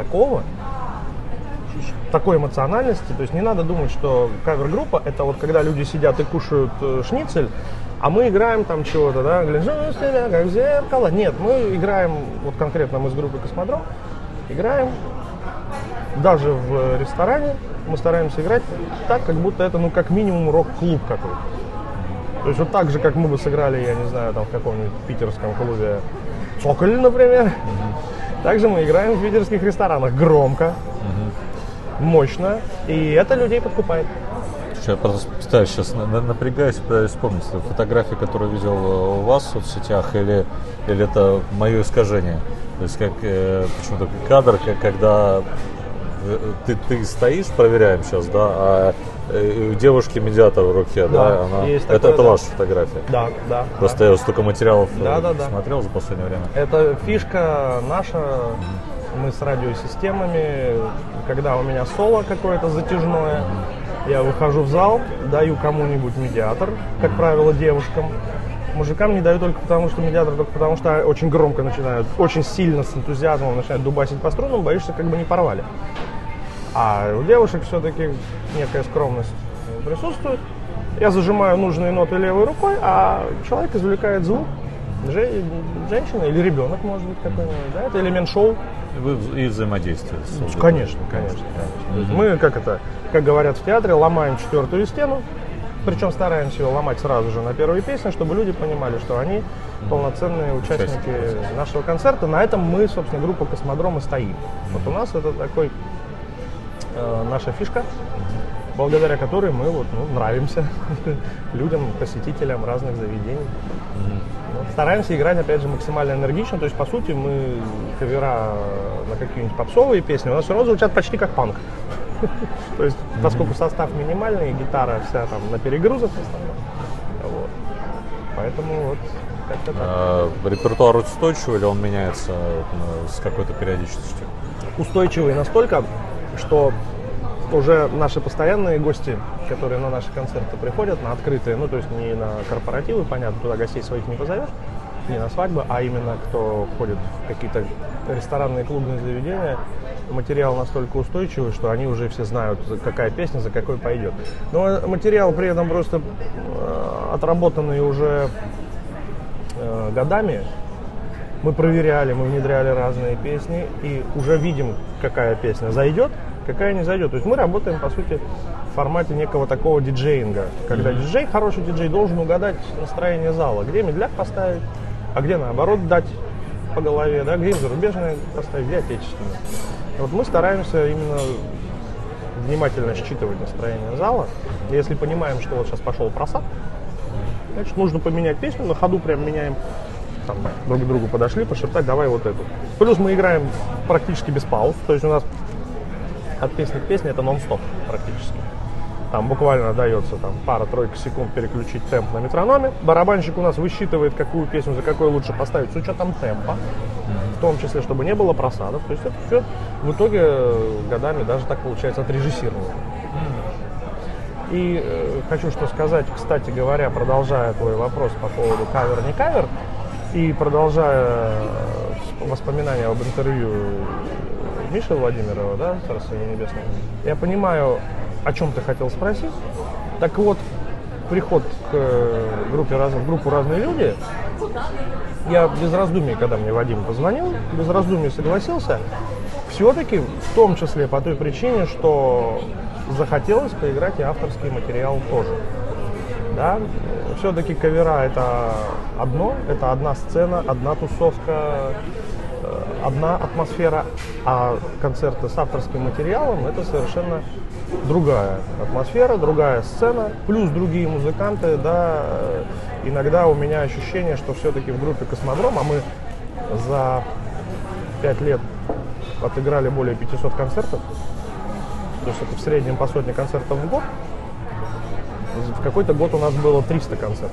такой эмоциональности. То есть не надо думать, что кавер-группа — это вот когда люди сидят и кушают шницель, а мы играем там чего-то, да, гляжу на себя, как в зеркало. Нет, мы играем, вот конкретно мы с группой «Космодром», играем даже в ресторане, мы стараемся играть так, как будто это, ну, как минимум, рок-клуб какой-то. То есть вот так же, как мы бы сыграли, я не знаю, там в каком-нибудь питерском клубе «Цоколь», например, также мы играем в питерских ресторанах громко, мощно, и это людей подкупает. Я просто пытаюсь сейчас напрягаюсь, пытаюсь вспомнить фотографии, которые видел у вас в соцсетях, или это мое искажение. То есть как почему-то кадр, когда ты стоишь, проверяем сейчас, да, а у девушки медиатор в руке, да, она, это ваша фотография. Да. Просто я столько материалов смотрел за последнее время. Это фишка наша. Мы с радиосистемами, когда у меня соло какое-то затяжное, я выхожу в зал, даю кому-нибудь медиатор, как правило, девушкам. Мужикам не даю только потому, что очень громко начинают, очень сильно с энтузиазмом начинают дубасить по струнам, боишься, как бы не порвали. А у девушек все-таки некая скромность присутствует. Я зажимаю нужные ноты левой рукой, а человек извлекает звук. Женщина или ребенок, может быть, какой-нибудь, да? Это элемент шоу. Вы и взаимодействие. Конечно. Мы, как говорят в театре, ломаем четвертую стену, причем стараемся ее ломать сразу же на первой песне, чтобы люди понимали, что они полноценные участники нашего концерта. На этом мы, собственно, группа «Космодром» и стоим. Вот у нас это такой наша фишка, благодаря которой мы нравимся людям, посетителям разных заведений. Стараемся играть, опять же, максимально энергично. То есть, по сути, мы кавера на какие-нибудь попсовые песни у нас все равно звучат почти как панк. То есть, поскольку состав минимальный, гитара вся там на перегрузах в основном. Вот. Поэтому вот как-то так. Репертуар устойчивый или он меняется с какой-то периодичностью? Устойчивый настолько, что уже наши постоянные гости, которые на наши концерты приходят, на открытые, ну то есть не на корпоративы, понятно, туда гостей своих не позовешь, не на свадьбы, а именно кто ходит в какие-то ресторанные клубные заведения, материал настолько устойчивый, что они уже все знают, какая песня за какой пойдет. Но материал при этом просто отработанный уже годами. Мы проверяли, мы внедряли разные песни и уже видим, какая песня зайдет, какая не зайдет. То есть мы работаем, по сути, в формате некого такого диджеинга, когда диджей, хороший диджей, должен угадать настроение зала, где медляк поставить, а где, наоборот, дать по голове, да, где зарубежное поставить, где отечественное. Вот мы стараемся именно внимательно считывать настроение зала. И если понимаем, что вот сейчас пошел просад, значит, нужно поменять песню, на ходу прям меняем. Там, друг к другу подошли, пошептать, давай вот эту. Плюс мы играем практически без пауз, то есть у нас от песни к песне это нон-стоп практически. Там буквально дается там, пара-тройка секунд переключить темп на метрономе. Барабанщик у нас высчитывает, какую песню за какой лучше поставить с учетом темпа, в том числе, чтобы не было просадов. То есть это все в итоге годами даже так получается отрежиссировано. И хочу что сказать, кстати говоря, продолжая твой вопрос по поводу кавер-не кавер, и продолжая воспоминания об интервью Миши Владимирова, да, Царство Небесное, я понимаю, о чем ты хотел спросить. Так вот, приход к группу «Разные люди», я без раздумий, когда мне Вадим позвонил, без раздумий согласился, все-таки в том числе по той причине, что захотелось поиграть и авторский материал тоже. Да? Все-таки кавера это одно, это одна сцена, одна тусовка, одна атмосфера, а концерты с авторским материалом это совершенно другая атмосфера, другая сцена, плюс другие музыканты, да. Иногда у меня ощущение, что все-таки в группе «Космодром», а мы за 5 лет отыграли более 500 концертов, то есть это в среднем по сотне концертов в год. В какой-то год у нас было 300 концертов.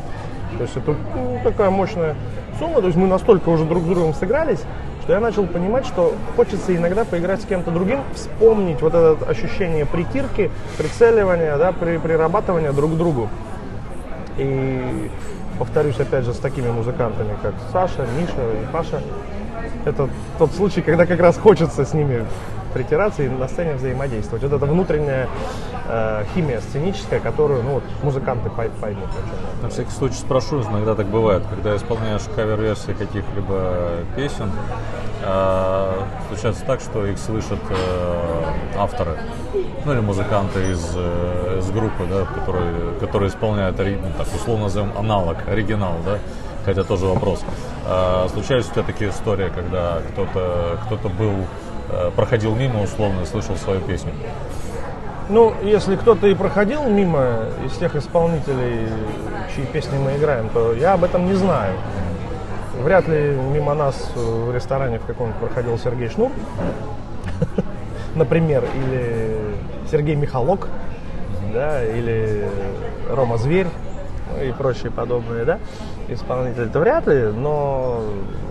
То есть это такая мощная сумма, то есть мы настолько уже друг с другом сыгрались, что я начал понимать, что хочется иногда поиграть с кем-то другим, вспомнить вот это ощущение притирки, прицеливания, да, прирабатывания друг к другу. И повторюсь, опять же, с такими музыкантами, как Саша, Миша и Паша, это тот случай, когда как раз хочется с ними притираться и на сцене взаимодействовать. Вот это внутренняя химия сценическая, которую, ну, вот, музыканты поймут. На всякий случай спрошу, иногда так бывает, когда исполняешь кавер-версии каких-либо песен, случается так, что их слышат авторы, ну или музыканты из группы, да, которые исполняют, ну, так условно назовем, аналог, оригинал, да, хотя тоже вопрос. Случались у тебя такие истории, когда кто-то проходил мимо, условно, и слышал свою песню? Ну, если кто-то и проходил мимо из тех исполнителей, чьи песни мы играем, то я об этом не знаю. Вряд ли мимо нас в ресторане в каком-нибудь проходил Сергей Шнур, например, или Сергей Михалок, да, или Рома Зверь, ну, и прочие подобные, да, исполнители-то вряд ли, но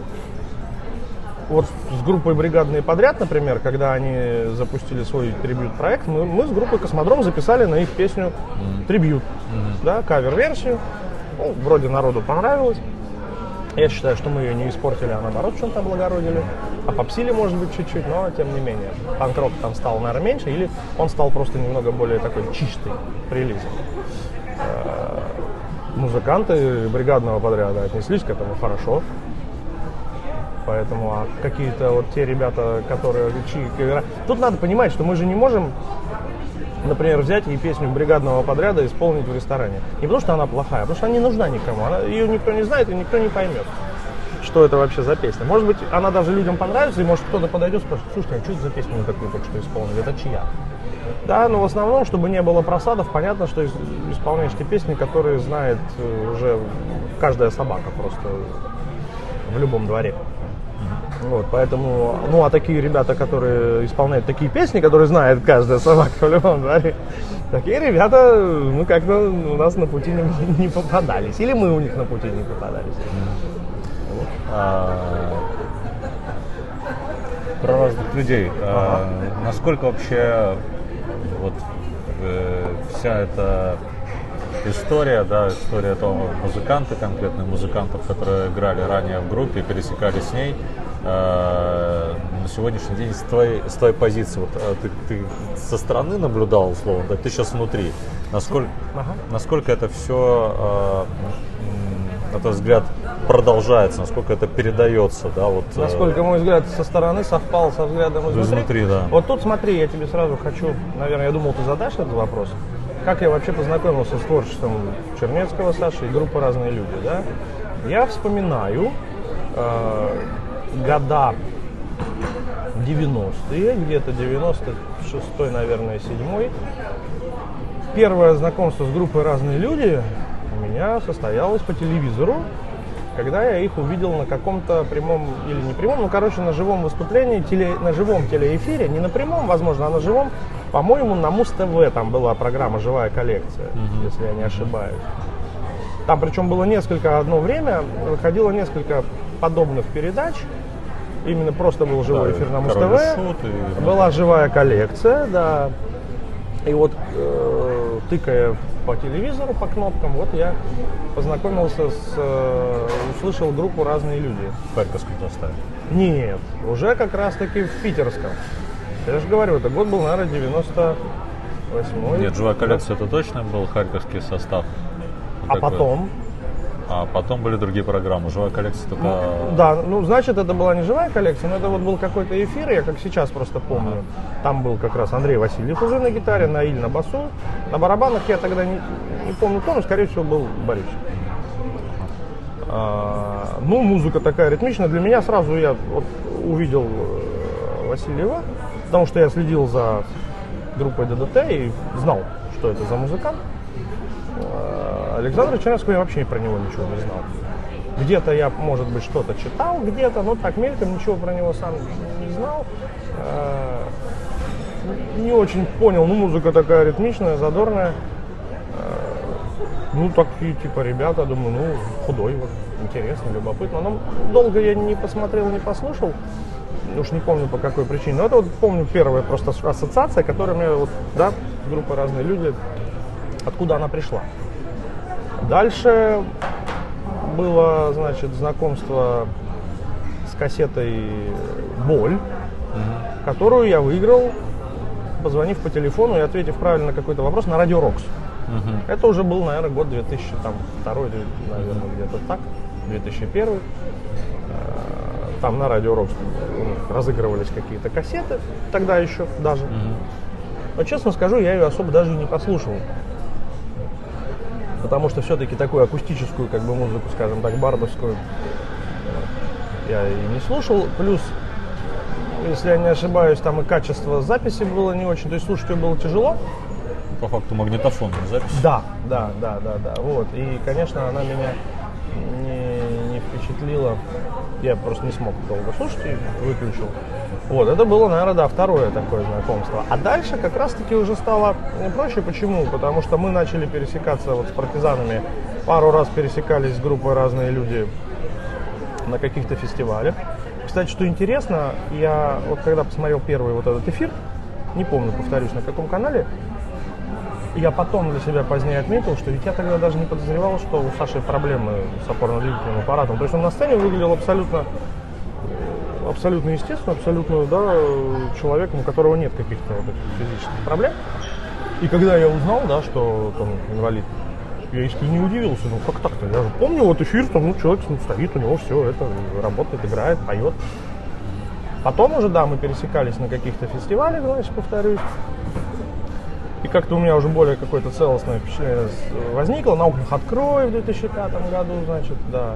вот с группой «Бригадные подряд», например, когда они запустили свой трибьют-проект, мы с группой «Космодром» записали на их песню трибьют, да, кавер-версию. Ну, вроде народу понравилось. Я считаю, что мы ее не испортили, а наоборот что-то облагородили. А попсили, может быть, чуть-чуть, но тем не менее. Панк-рок там стал, наверное, меньше, или он стал просто немного более такой чистый, прилизанный. Музыканты «Бригадного подряда» отнеслись к этому хорошо. Поэтому какие-то вот те ребята, которые... Тут надо понимать, что мы же не можем, например, взять и песню «Бригадного подряда» исполнить в ресторане. Не потому что она плохая, а потому что она не нужна никому. Ее никто не знает и никто не поймет, что это вообще за песня. Может быть, она даже людям понравится, и может кто-то подойдет и спросит: слушай, а что это за песня мы такую только что исполнили? Это чья? Да, но в основном, чтобы не было просадов, понятно, что исполняешь те песни, которые знает уже каждая собака просто в любом дворе. Вот, поэтому, ну, а такие ребята, которые исполняют такие песни, которые знает каждая собака в любом дворе, такие ребята, ну, как-то у нас на пути не попадались. Или мы у них на пути не попадались. Про разных людей. Насколько вообще вот вся эта история, да, история того музыканта, конкретно музыкантов, которые играли ранее в группе, пересекались с ней, на сегодняшний день с твоей позиции, вот, ты со стороны наблюдал, условно, да, ты сейчас внутри, насколько это все, на твой взгляд, продолжается, насколько это передается, да, вот. Насколько мой взгляд со стороны совпал со взглядом изнутри, да. Вот тут смотри, я тебе сразу хочу, наверное, я думал, ты задашь этот вопрос. Как я вообще познакомился с творчеством Чернецкого, Саши и группы «Разные люди», да? Я вспоминаю года 90-е, где-то 96-й, наверное, 7-й. Первое знакомство с группой «Разные люди» у меня состоялось по телевизору, когда я их увидел на каком-то прямом или не прямом, ну, короче, на живом выступлении, на живом телеэфире, не на прямом, возможно, а на живом, по-моему, на Муз-ТВ там была программа «Живая коллекция», если я не ошибаюсь. Там причем было одно время выходило несколько подобных передач, именно просто был живой эфир на Муз-ТВ, была «Живая коллекция», да, и вот тыкая по телевизору, по кнопкам, вот я познакомился услышал группу «Разные люди». В Харьковском составе? Нет, уже как раз таки в питерском. Я же говорю, это год был, наверное, 98-й. Нет, «Живая коллекция» это точно был харьковский состав. А потом? А потом были другие программы. «Живая коллекция» только... Да, ну, значит, это была не «Живая коллекция», но это вот был какой-то эфир, я как сейчас просто помню. Там был как раз Андрей Васильев уже на гитаре, Наиль на басу. На барабанах я тогда не помню кто, но, скорее всего, был Борис. Ну, музыка такая ритмичная. Для меня сразу я вот увидел Васильева, потому что я следил за группой ДДТ и знал, что это за музыкант. Александра Чернецкого я вообще про него ничего не знал. Где-то я, может быть, что-то читал, где-то, но так мельком, ничего про него сам не знал. Не очень понял, ну, музыка такая ритмичная, задорная. Ну, такие, типа, ребята, думаю, ну, худой, вот, интересно, любопытно. Но долго я не посмотрел, не послушал. Уж не помню по какой причине. Но это вот помню первая просто ассоциация, которая мне, вот, да, группа «Разные люди», откуда она пришла. Дальше было, значит, знакомство с кассетой «Боль», которую я выиграл, позвонив по телефону и ответив правильно на какой-то вопрос на радио «Рокс». Это уже был, наверное, год 2002, наверное, где-то так, 2001. Там на радио «Рокс» разыгрывались какие-то кассеты, тогда еще даже. Но, честно скажу, я ее особо даже и не послушал. Потому что все-таки такую акустическую, как бы, музыку, скажем так, бардовскую, я и не слушал. Плюс, если я не ошибаюсь, там и качество записи было не очень, то есть слушать ее было тяжело. По факту магнитофонная запись. Да. Вот. И, конечно, она меня не впечатлила. Я просто не смог долго слушать и выключил. Вот, это было, наверное, да, второе такое знакомство. А дальше как раз-таки уже стало проще. Почему? Потому что мы начали пересекаться вот с партизанами. Пару раз пересекались с группой «Разные люди» на каких-то фестивалях. Кстати, что интересно, я вот когда посмотрел первый вот этот эфир, не помню, повторюсь, на каком канале, я потом для себя позднее отметил, что ведь я тогда даже не подозревал, что у Саши проблемы с опорно-двигательным аппаратом. То есть он на сцене выглядел абсолютно естественно, абсолютно, да, человеком, у которого нет каких-то вот этих физических проблем. И когда я узнал, да, что он инвалид, я искренне удивился. Ну как так-то? Я же помню вот эфир, там, ну, человек стоит, у него все это работает, играет, поет. Потом уже, да, мы пересекались на каких-то фестивалях, значит, повторюсь. И как-то у меня уже более какое-то целостное впечатление возникло. На «Окнах открой» в 2005 году, значит, да.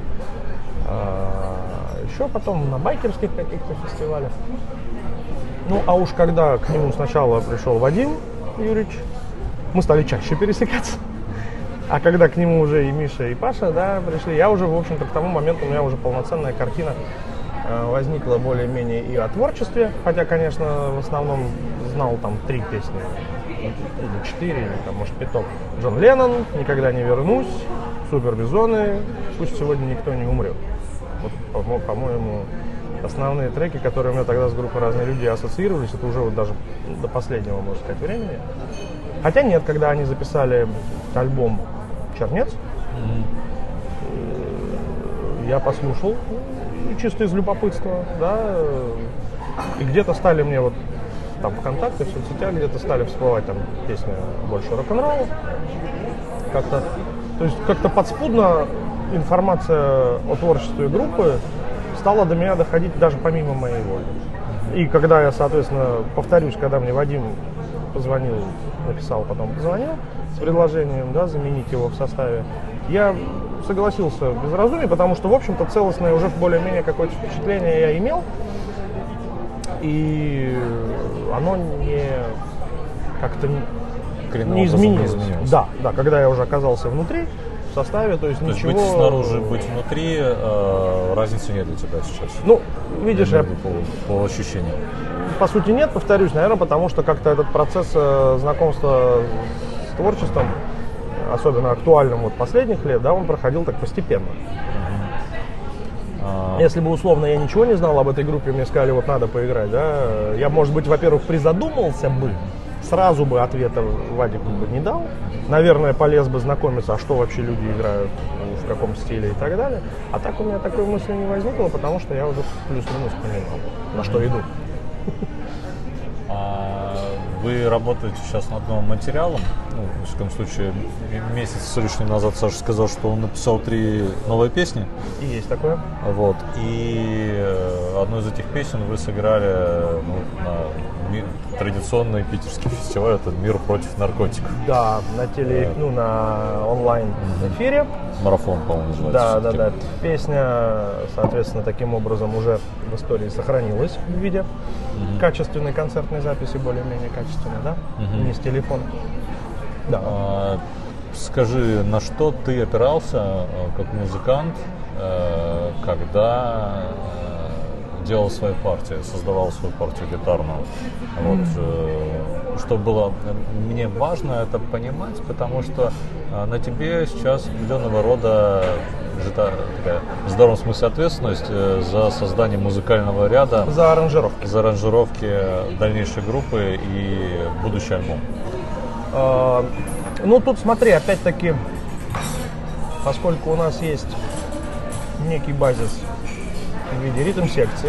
Еще потом на байкерских каких-то фестивалях. Ну, а уж когда к нему сначала пришел Вадим Юрьевич, мы стали чаще пересекаться. А когда к нему уже и Миша, и Паша, да, пришли, я уже, в общем-то, к тому моменту у меня уже полноценная картина возникла более-менее и о творчестве. Хотя, конечно, в основном знал там 3 песни. Или 4, или там, может, 5. Джон Леннон, «Никогда не вернусь», «Супер Бизоны», «Пусть сегодня никто не умрет». Вот, по-моему, основные треки, которые у меня тогда с группой «Разные люди» ассоциировались, это уже вот даже до последнего, можно сказать, времени. Хотя нет, когда они записали альбом «Чернец», я послушал, чисто из любопытства, да, и где-то стали мне вот там ВКонтакте, в соцсетях где-то стали всплывать там песни больше рок-н-ролла. Как-то, то есть как-то подспудно информация о творчестве группы стала до меня доходить даже помимо моей воли. И когда я, соответственно, повторюсь, когда мне Вадим позвонил, написал, потом позвонил с предложением, да, заменить его в составе, я согласился без раздумий, потому что, в общем-то, целостное уже более-менее какое-то впечатление я имел. И оно как-то не изменилось. Да, когда я уже оказался внутри, в составе, то есть ничего... Быть снаружи, быть внутри, разницы нет для тебя сейчас? Ну, видишь, по ощущениям. По сути нет, повторюсь, наверное, потому что как-то этот процесс знакомства с творчеством, особенно актуальным вот последних лет, да, он проходил так постепенно. Если бы, условно, я ничего не знал об этой группе, мне сказали, вот надо поиграть, да, я, может быть, во-первых, призадумался бы, сразу бы ответа Вадику бы не дал. Наверное, полез бы знакомиться, а что вообще люди играют, в каком стиле и так далее. А так у меня такой мысли не возникло, потому что я уже плюс-минус понимал, на что иду. Вы работаете сейчас над новым материалом. Ну, в всяком случае, месяц с лишним назад Саша сказал, что он написал 3 новые песни. И есть такое. Вот. И одну из этих песен вы сыграли на традиционный питерский фестиваль, это «Мир против наркотиков». Да, на онлайн-эфире. Марафон, по-моему, называется. Да. Песня, соответственно, таким образом уже в истории сохранилась в виде качественной концертной записи, более-менее качественной, да? Не с телефона. Да. Скажи, на что ты опирался как музыкант, когда делал свои партии, создавал свою партию гитарную. Вот, что было мне важно это понимать, потому что на тебе сейчас определенного рода такая, в здоровом смысле ответственность за создание музыкального ряда, За аранжировки. за аранжировки дальнейшей группы и будущий альбом. Ну, тут смотри, опять-таки, поскольку у нас есть некий базис в виде ритм-секции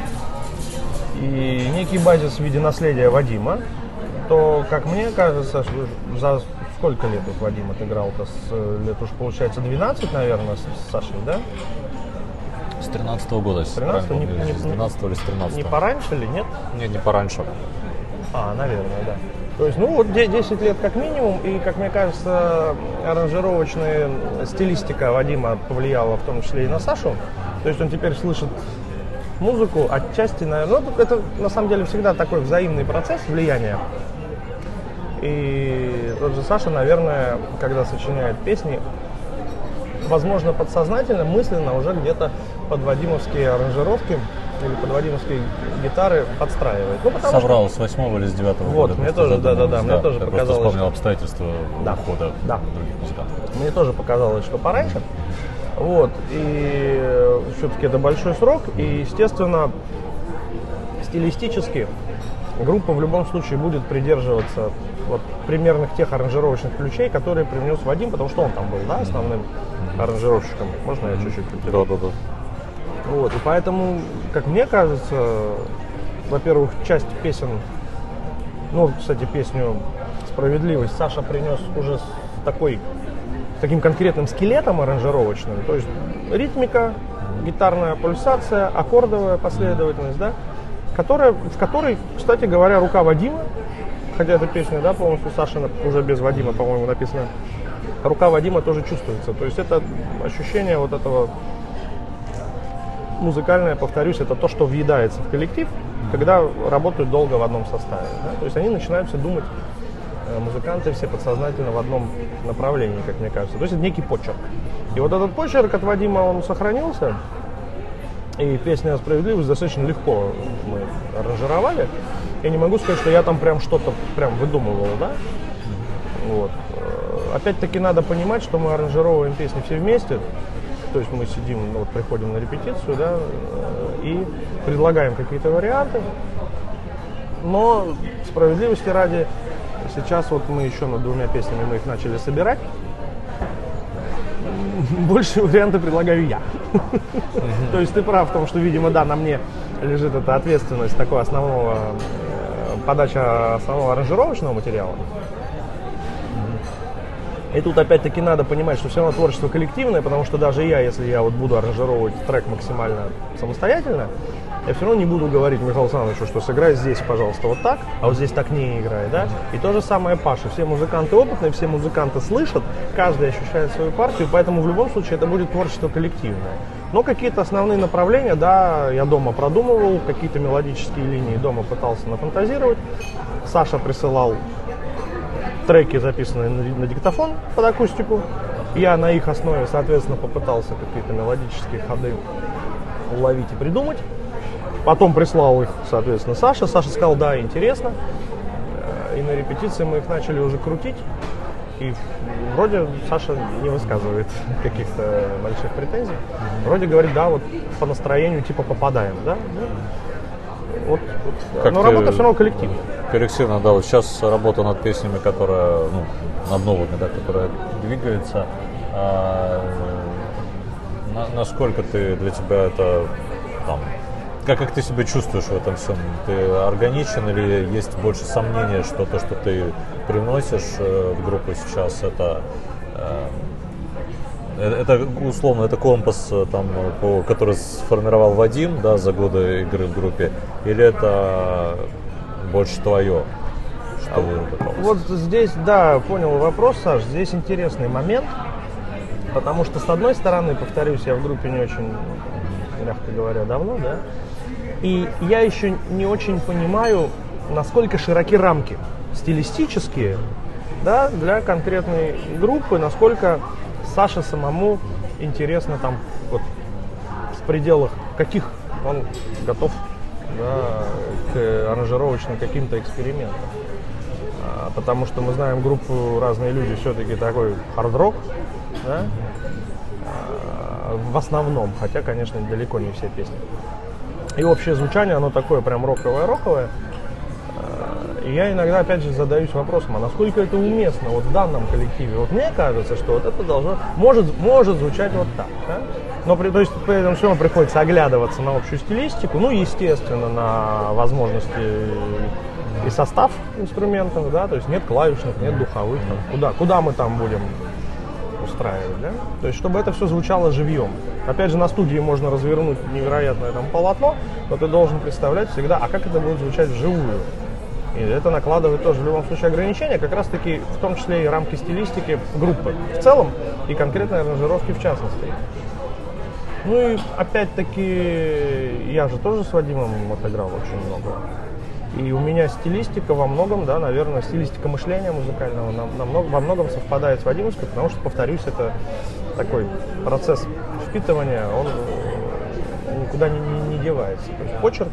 и некий базис в виде наследия Вадима, то, как мне кажется, за сколько лет вот Вадим отыграл-то? Лет уж получается 12, наверное, с Сашей, да? С 13-го года, С 13-го? с 12 или с 13-го. Не пораньше ли, нет? Не пораньше. Наверное, да. То есть, ну, вот 10 лет как минимум, и, как мне кажется, аранжировочная стилистика Вадима повлияла в том числе и на Сашу. То есть он теперь слышит музыку отчасти, наверное, ну, это на самом деле всегда такой взаимный процесс влияния. И тот же Саша, наверное, когда сочиняет песни, возможно, подсознательно, мысленно уже где-то под вадимовские аранжировки или под вадимовские гитары подстраивает. Ну, Соврал, с 8 или с 9 года. Вот, мне тоже, да, мне тоже я показалось. просто вспомнил обстоятельства Да. ухода Да. других музыкантов. Мне тоже показалось, что пораньше. Вот, и все-таки это большой срок, и, естественно, стилистически группа в любом случае будет придерживаться вот примерных тех аранжировочных ключей, которые привнес Вадим, потому что он там был, да, основным аранжировщиком. Можно я чуть-чуть? Да. Вот, и поэтому, как мне кажется, во-первых, часть песен, ну, кстати, песню «Справедливость» Саша принес уже с таким конкретным скелетом аранжировочным, то есть ритмика, гитарная пульсация, аккордовая последовательность, да, в которой, кстати говоря, рука Вадима, хотя эта песня, да, полностью Сашина, уже без Вадима, по-моему, написана, рука Вадима тоже чувствуется, то есть это ощущение вот этого музыкальное, повторюсь, это то, что въедается в коллектив, когда работают долго в одном составе, да? То есть они начинают все думать, музыканты все подсознательно в одном направлении, как мне кажется. То есть это некий почерк. И вот этот почерк от Вадима, он сохранился. И песня «Справедливость» достаточно легко мы аранжировали. Я не могу сказать, что я там прям что-то прям выдумывал, да? Вот. Опять-таки надо понимать, что мы аранжировываем песни все вместе. То есть мы сидим, ну, вот приходим на репетицию, да, и предлагаем какие-то варианты. Но справедливости ради, сейчас вот мы еще над 2 песнями мы их начали собирать. Больше варианты предлагаю я. То есть ты прав в том, что, видимо, да, на мне лежит эта ответственность такого основного, подача основного аранжировочного материала. И тут опять-таки надо понимать, что все равно творчество коллективное, потому что даже если я вот буду аранжировать трек максимально самостоятельно, я все равно не буду говорить Михаилу Александровичу, что сыграй здесь, пожалуйста, вот так, а вот здесь так не играй, да? И то же самое Паша. Все музыканты опытные, все музыканты слышат, каждый ощущает свою партию, поэтому в любом случае это будет творчество коллективное. Но какие-то основные направления, да, я дома продумывал, какие-то мелодические линии дома пытался нафантазировать. Саша присылал треки, записанные на диктофон под акустику. Я на их основе, соответственно, попытался какие-то мелодические ходы уловить и придумать. Потом прислал их, соответственно, Саша. Саша сказал, да, интересно. И на репетиции мы их начали уже крутить. И вроде Саша не высказывает каких-то больших претензий. Вроде говорит, да, вот по настроению типа попадаем, да? Вот. Но работа все равно коллективная. Коллективно, да, вот сейчас работа над песнями, которая, ну, над новыми, да, которая двигается. Насколько для тебя это там, как ты себя чувствуешь в этом всем? Ты органичен или есть больше сомнения, что то, что ты привносишь в группу сейчас, это условно, это компас, там, который сформировал Вадим, да, за годы игры в группе, или это больше твое? Что вот здесь, да, понял вопрос, Саш, здесь интересный момент, потому что, с одной стороны, повторюсь, я в группе не очень, мягко говоря, давно, да, и я еще не очень понимаю, насколько широки рамки стилистические, да, для конкретной группы, насколько Саше самому интересно там вот в пределах каких он готов, да, к аранжировочным каким-то экспериментам. Потому что мы знаем группу «Разные люди», все-таки такой хард-рок, да? В основном, хотя, конечно, далеко не все песни. И общее звучание, оно такое прям роковое. И я иногда, опять же, задаюсь вопросом, а насколько это уместно вот в данном коллективе? Вот мне кажется, что вот это может звучать вот так, да? Но то есть при этом всем приходится оглядываться на общую стилистику, ну, естественно, на возможности и состав инструментов, да, то есть нет клавишных, нет духовых, там, куда мы там будем устраивать, да? То есть чтобы это все звучало живьем. Опять же, на студии можно развернуть невероятное там полотно, но ты должен представлять всегда, а как это будет звучать вживую. И это накладывает тоже в любом случае ограничения, как раз таки в том числе и рамки стилистики группы в целом и конкретной аранжировки в частности. Ну и опять-таки я же тоже с Вадимом отыграл очень много. И у меня стилистика во многом, да, наверное, стилистика мышления музыкального во многом совпадает с Вадимовской, потому что, повторюсь, это такой процесс впитывания, он никуда не девается. То есть почерк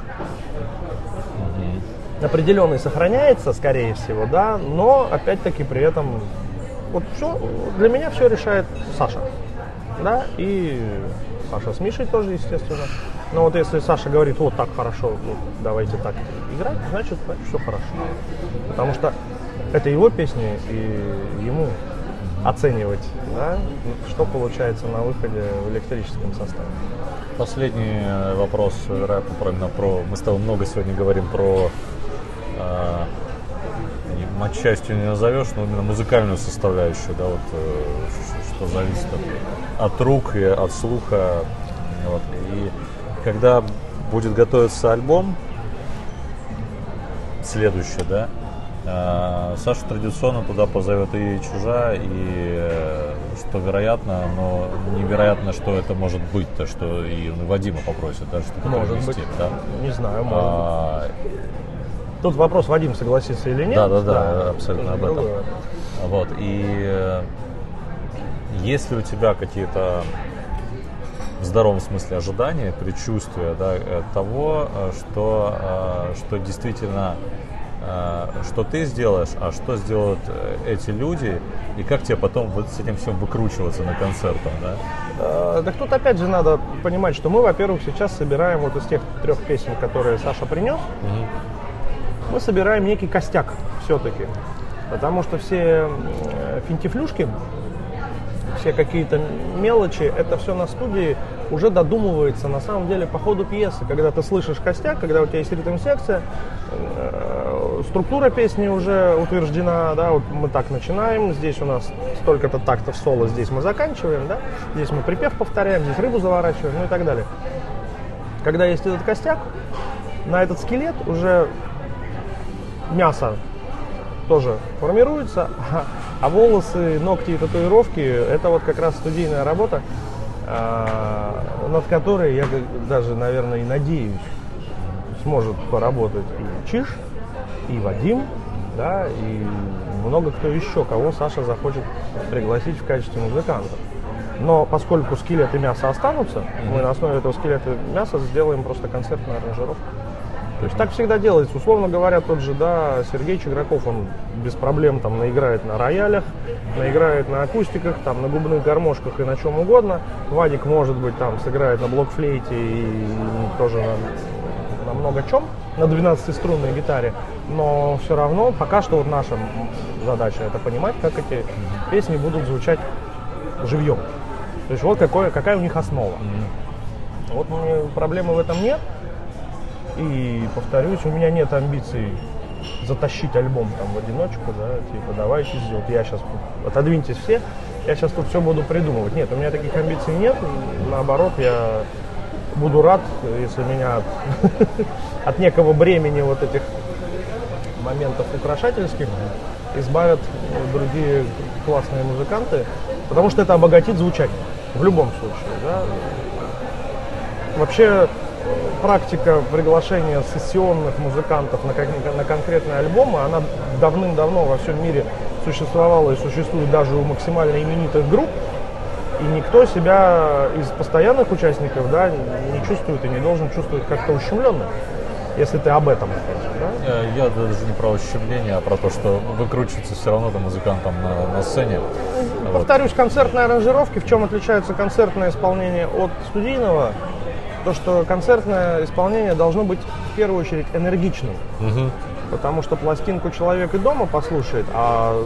определенный сохраняется, скорее всего, да, но опять-таки при этом вот все, для меня все решает Саша, да, и Саша с Мишей тоже, естественно. Но вот если Саша говорит, вот так хорошо, вот, давайте так играть, значит все хорошо. Потому что это его песни, и ему оценивать, да, что получается на выходе в электрическом составе. Последний вопрос рэпа, мы с тобой много сегодня говорим про отчасти не назовешь, но именно музыкальную составляющую, да, вот, что зависит от рук и от слуха. Вот. И когда будет готовиться альбом следующий, да, Саша традиционно туда позовет и Чужа, и что вероятно, но невероятно, что это может быть, то что и Вадима попросит, да, что-то может быть, да? Не знаю, может быть. Тут вопрос, Вадим согласится или нет. Да, абсолютно об этом. Вот, и есть ли у тебя какие-то в здоровом смысле ожидания, предчувствия, да, того, что действительно, что ты сделаешь, а что сделают эти люди, и как тебе потом вот с этим всем выкручиваться на концертах, да? Так тут опять же надо понимать, что мы, во-первых, сейчас собираем вот из тех 3 песен, которые Саша принес, мы собираем некий костяк все-таки, потому что все финтифлюшки, все какие-то мелочи, это все на студии уже додумывается на самом деле по ходу пьесы. Когда ты слышишь костяк, когда у тебя есть ритм-секция, структура песни уже утверждена, да, вот мы так начинаем, здесь у нас столько-то тактов соло, здесь мы заканчиваем, да, здесь мы припев повторяем, здесь рыбу заворачиваем, ну и так далее. Когда есть этот костяк, на этот скелет уже мясо тоже формируется, а волосы, ногти и татуировки — это вот как раз студийная работа, над которой я даже, наверное, и надеюсь, сможет поработать и Чиж, и Вадим, да, и много кто еще, кого Саша захочет пригласить в качестве музыкантов. Но поскольку скелет и мясо останутся, мы на основе этого скелета и мяса сделаем просто концертную аранжировку. То есть так всегда делается. Условно говоря, тот же, да, Сергей Чиграков, он без проблем там наиграет на роялях, наиграет на акустиках, там, на губных гармошках и на чем угодно. Вадик, может быть, там сыграет на блокфлейте и тоже на много чем, на 12-струнной гитаре. Но все равно пока что вот наша задача — это понимать, как эти песни будут звучать живьем. То есть вот какая у них основа. Вот проблемы в этом нет. И повторюсь, у меня нет амбиций затащить альбом там в одиночку, да, типа давайте сделать, я сейчас отодвиньтесь все, я сейчас тут все буду придумывать. Нет, у меня таких амбиций нет, наоборот, я буду рад, если меня от некого бремени вот этих моментов украшательских избавят другие классные музыканты, потому что это обогатит звучание в любом случае, да. Вообще практика приглашения сессионных музыкантов на конкретные альбомы, она давным-давно во всем мире существовала и существует даже у максимально именитых групп. И никто себя из постоянных участников, да, не чувствует и не должен чувствовать как-то ущемленно, если ты об этом, да? Я даже не про ущемление, а про то, что выкручивается все равно там музыкантом на сцене. Повторюсь, концертные аранжировки, в чем отличается концертное исполнение от студийного? То, что концертное исполнение должно быть в первую очередь энергичным. Потому что пластинку человек и дома послушает, а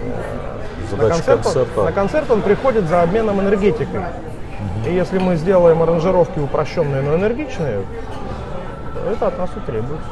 на концерт он приходит за обменом энергетикой. И если мы сделаем аранжировки упрощенные, но энергичные, это от нас и требуется.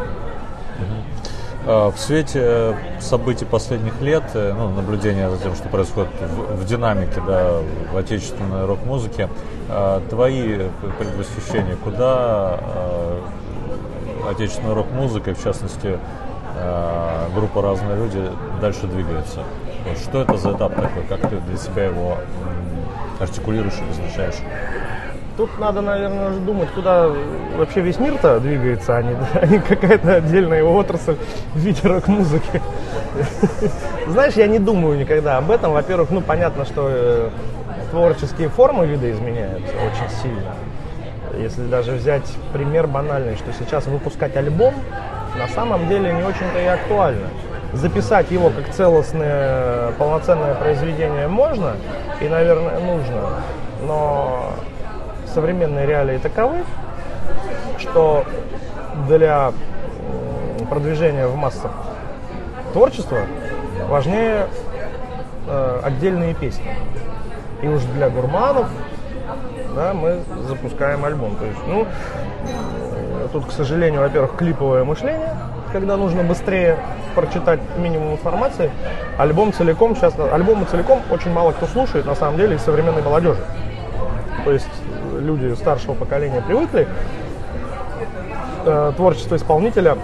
В свете событий последних лет, наблюдения за тем, что происходит в динамике, да, в отечественной рок-музыке, твои предвосхищения, куда отечественная рок-музыка, и в частности группа «Разные люди» дальше двигается? Что это за этап такой? Как ты для себя его артикулируешь и обозначаешь? Тут надо, наверное, уже думать, куда вообще весь мир-то двигается, а не какая-то отдельная его отрасль в виде рок-музыки. Знаешь, я не думаю никогда об этом. Во-первых, понятно, что творческие формы видоизменяются очень сильно. Если даже взять пример банальный, что сейчас выпускать альбом на самом деле не очень-то и актуально. Записать его как целостное, полноценное произведение можно и, наверное, нужно, но современные реалии таковы, что для продвижения в массах творчества важнее отдельные песни. И уж для гурманов, да, мы запускаем альбом. То есть, тут, к сожалению, во-первых, клиповое мышление, когда нужно быстрее прочитать минимум информации. Альбомы целиком очень мало кто слушает, на самом деле, из современной молодежи. То есть люди старшего поколения привыкли с творчеством исполнителя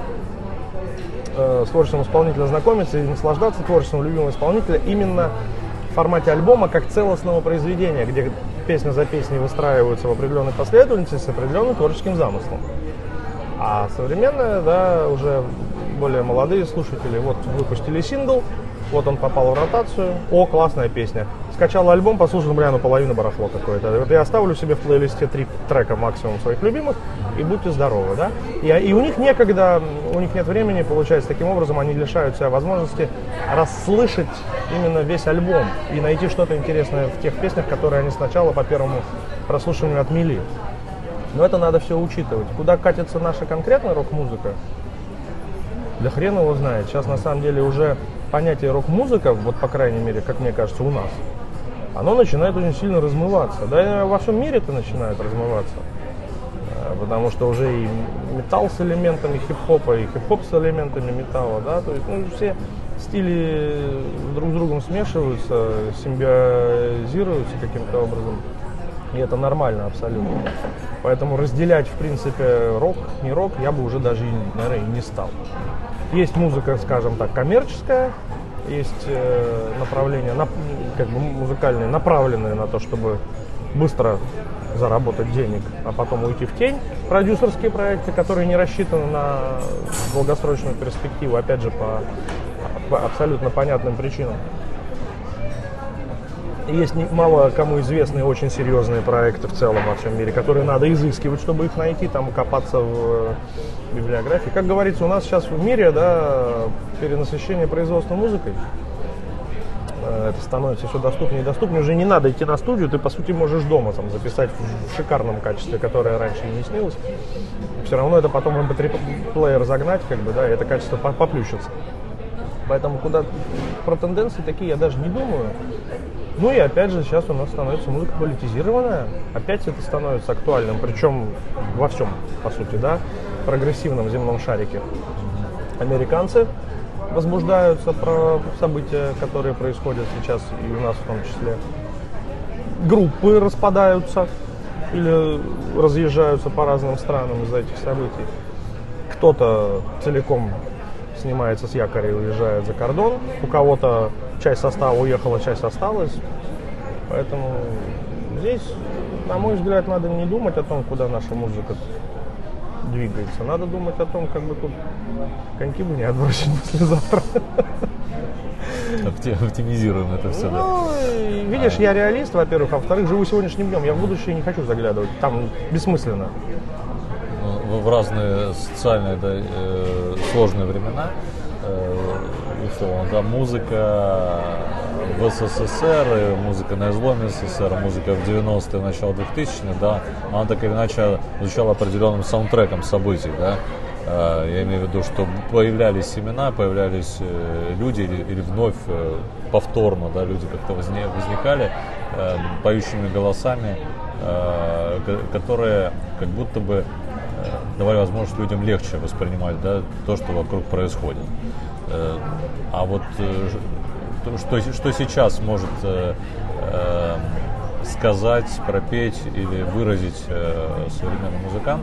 знакомиться и наслаждаться творчеством любимого исполнителя именно в формате альбома как целостного произведения, где песня за песней выстраиваются в определенной последовательности с определенным творческим замыслом. А современные, да, уже более молодые слушатели, вот выпустили сингл, вот он попал в ротацию, о, классная песня. Скачал альбом, послушал, половину барахло какое-то. Вот я оставлю себе в плейлисте 3 трека максимум своих любимых, и будьте здоровы, да. И у них некогда, у них нет времени, получается, таким образом они лишают себя возможности расслышать именно весь альбом и найти что-то интересное в тех песнях, которые они сначала по первому прослушиванию отмели. Но это надо все учитывать. Куда катится наша конкретная рок-музыка? Да хрен его знает. Сейчас на самом деле уже понятие рок-музыка, вот по крайней мере, как мне кажется, у нас, оно начинает очень сильно размываться. Да и во всем мире это начинает размываться. Потому что уже и металл с элементами хип-хопа, и хип-хоп с элементами металла, да, то есть все стили друг с другом смешиваются, симбиозируются каким-то образом. И это нормально абсолютно. Поэтому разделять, в принципе, рок, не рок, я бы уже даже, наверное, и не стал. Есть музыка, скажем так, коммерческая, есть направления, музыкальные, направленные на то, чтобы быстро заработать денег, а потом уйти в тень. Продюсерские проекты, которые не рассчитаны на долгосрочную перспективу, опять же, по абсолютно понятным причинам. Есть мало кому известные очень серьезные проекты в целом во всем мире, которые надо изыскивать, чтобы их найти, там копаться в библиографии. Как говорится, у нас сейчас в мире, да, перенасыщение производства музыкой. Это становится все доступнее и доступнее. Уже не надо идти на студию, ты по сути можешь дома там записать в шикарном качестве, которое раньше и не снилось. Все равно это потом в MP3-плеер загнать, и это качество поплющится. Поэтому про тенденции такие я даже не думаю. Ну и опять же, сейчас у нас становится музыка политизированная. Опять это становится актуальным, причем во всем, по сути, да, прогрессивном земном шарике. Американцы возбуждаются про события, которые происходят сейчас, и у нас в том числе. Группы распадаются или разъезжаются по разным странам из-за этих событий. Кто-то целиком снимается с якоря и уезжает за кордон. У кого-то часть состава уехала, часть осталась. Поэтому здесь, на мой взгляд, надо не думать о том, куда наша музыка двигается. Надо думать о том, как бы тут коньки бы не отбросить послезавтра. Оптимизируем это все, да. Ну, видишь, я реалист, во-первых, а во-вторых, живу сегодняшним днем. Я в будущее не хочу заглядывать. Там бессмысленно. В разные социальные сложные времена, условно, да, музыка в СССР, и музыка на изломе СССР, музыка в 90-е, начало 2000-х, да, она так или иначе звучала определенным саундтреком событий, да. Я имею в виду, что появлялись имена, появлялись люди или вновь повторно, да, люди как-то возникали поющими голосами, которые как будто бы давали возможность людям легче воспринимать, да, то, что вокруг происходит. А вот что сейчас может сказать, пропеть или выразить современный музыкант,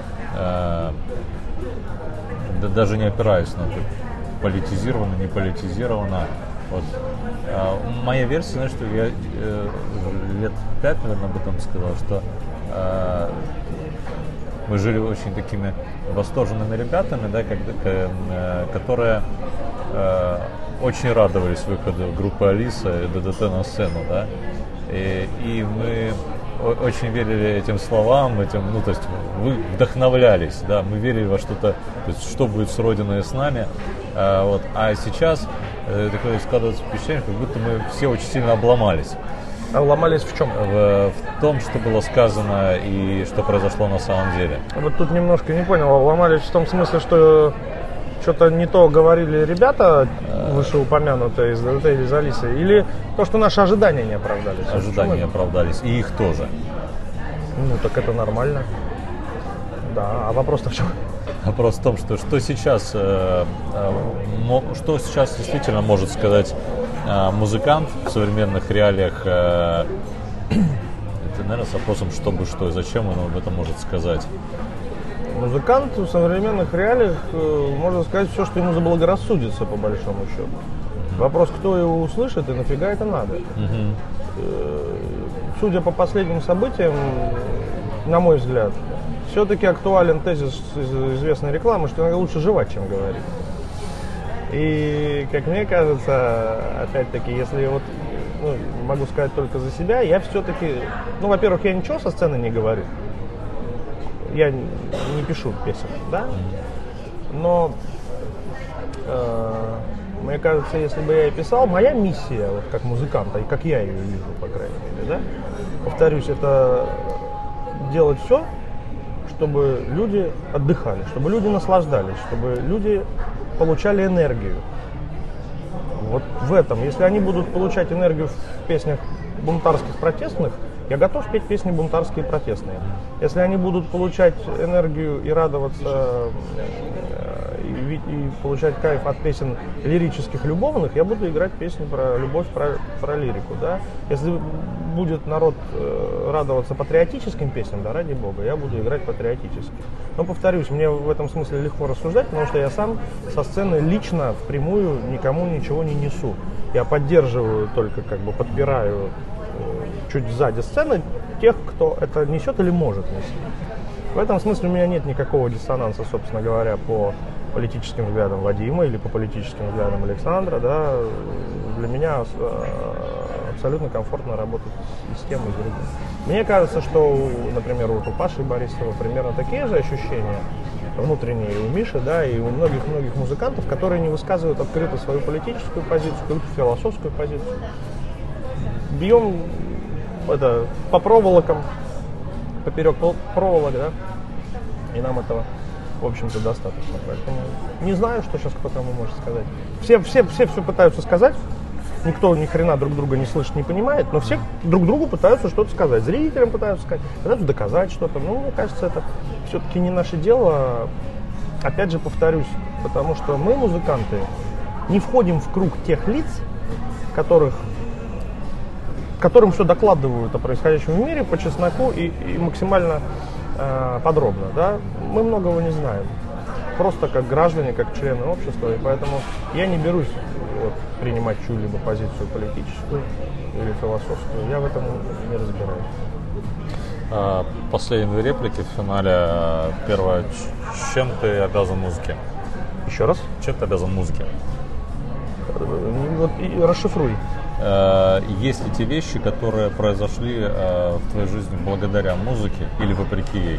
даже не опираясь на это, политизировано, не политизировано. Вот. Моя версия, знаешь, что я лет 5, наверное, об этом сказал, что мы жили очень такими восторженными ребятами, да, которые очень радовались выходу группы Алиса и ДДТ на сцену, да, и мы очень верили этим словам, ну, то есть вы вдохновлялись, да, мы верили во что-то, то есть что будет с Родиной и с нами, вот, а сейчас такое складывается впечатление, как будто мы все очень сильно обломались. А ломались в чем? В том, что было сказано и что произошло на самом деле. Вот тут немножко не понял, ломались в том смысле, что что-то не то говорили ребята, вышеупомянутые из ДДТ или из Алисы, или то, что наши ожидания не оправдались? Ожидания не оправдались, и их тоже. Ну, так это нормально. Да, а вопрос-то в чем? Вопрос в том, что сейчас действительно может сказать музыкант в современных реалиях. Это, наверное, с вопросом, чтобы что и зачем он об этом может сказать. Музыкант в современных реалиях можно сказать все, что ему заблагорассудится, по большому счету. Вопрос, кто его услышит и нафига это надо. Судя по последним событиям, на мой взгляд, все-таки актуален тезис известной рекламы, что иногда лучше жевать, чем говорить. И, как мне кажется, опять-таки, если вот, могу сказать только за себя, я все-таки, во-первых, я ничего со сцены не говорю. Я не пишу песен, да? Но мне кажется, если бы я и писал, моя миссия, вот как музыканта, и как я ее вижу, по крайней мере, да, повторюсь, это делать все, чтобы люди отдыхали, чтобы люди наслаждались, чтобы люди получали энергию. Вот в этом, если они будут получать энергию в песнях бунтарских, протестных, я готов петь песни бунтарские и протестные. Если они будут получать энергию и радоваться, и получать кайф от песен лирических, любовных, я буду играть песни про любовь, про лирику. Да? Если будет народ радоваться патриотическим песням, да, ради бога, я буду играть патриотически. Но, повторюсь, мне в этом смысле легко рассуждать, потому что я сам со сцены лично, впрямую, никому ничего не несу. Я поддерживаю, только подпираю чуть сзади сцены тех, кто это несет или может нести. В этом смысле у меня нет никакого диссонанса, собственно говоря, по политическим взглядам Вадима или по политическим взглядам Александра. Да. Для меня абсолютно комфортно работать и с тем, и с другим. Мне кажется, что, например, у Паши Борисова примерно такие же ощущения внутренние и у Миши, да, и у многих-многих музыкантов, которые не высказывают открыто свою политическую позицию, какую-то философскую позицию. Бьем по проволокам, поперек проволок, да, и нам этого, в общем-то, достаточно. Поэтому не знаю, что сейчас кто кому может сказать. Все пытаются сказать, никто ни хрена друг друга не слышит, не понимает, но все друг другу пытаются что-то сказать. Зрителям пытаются сказать, пытаются доказать что-то. Мне кажется, это все-таки не наше дело. Опять же, повторюсь, потому что мы, музыканты, не входим в круг тех лиц, которым все докладывают о происходящем в мире по чесноку и максимально подробно. Да? Мы многого не знаем. Просто как граждане, как члены общества. И поэтому я не берусь принимать чью-либо позицию политическую или философскую. Я в этом не разбираюсь. Последние 2 реплики в финале. Первая. Чем ты обязан музыке? Еще раз? Чем ты обязан музыке? вот и расшифруй. Есть ли те вещи, которые произошли в твоей жизни благодаря музыке или вопреки ей?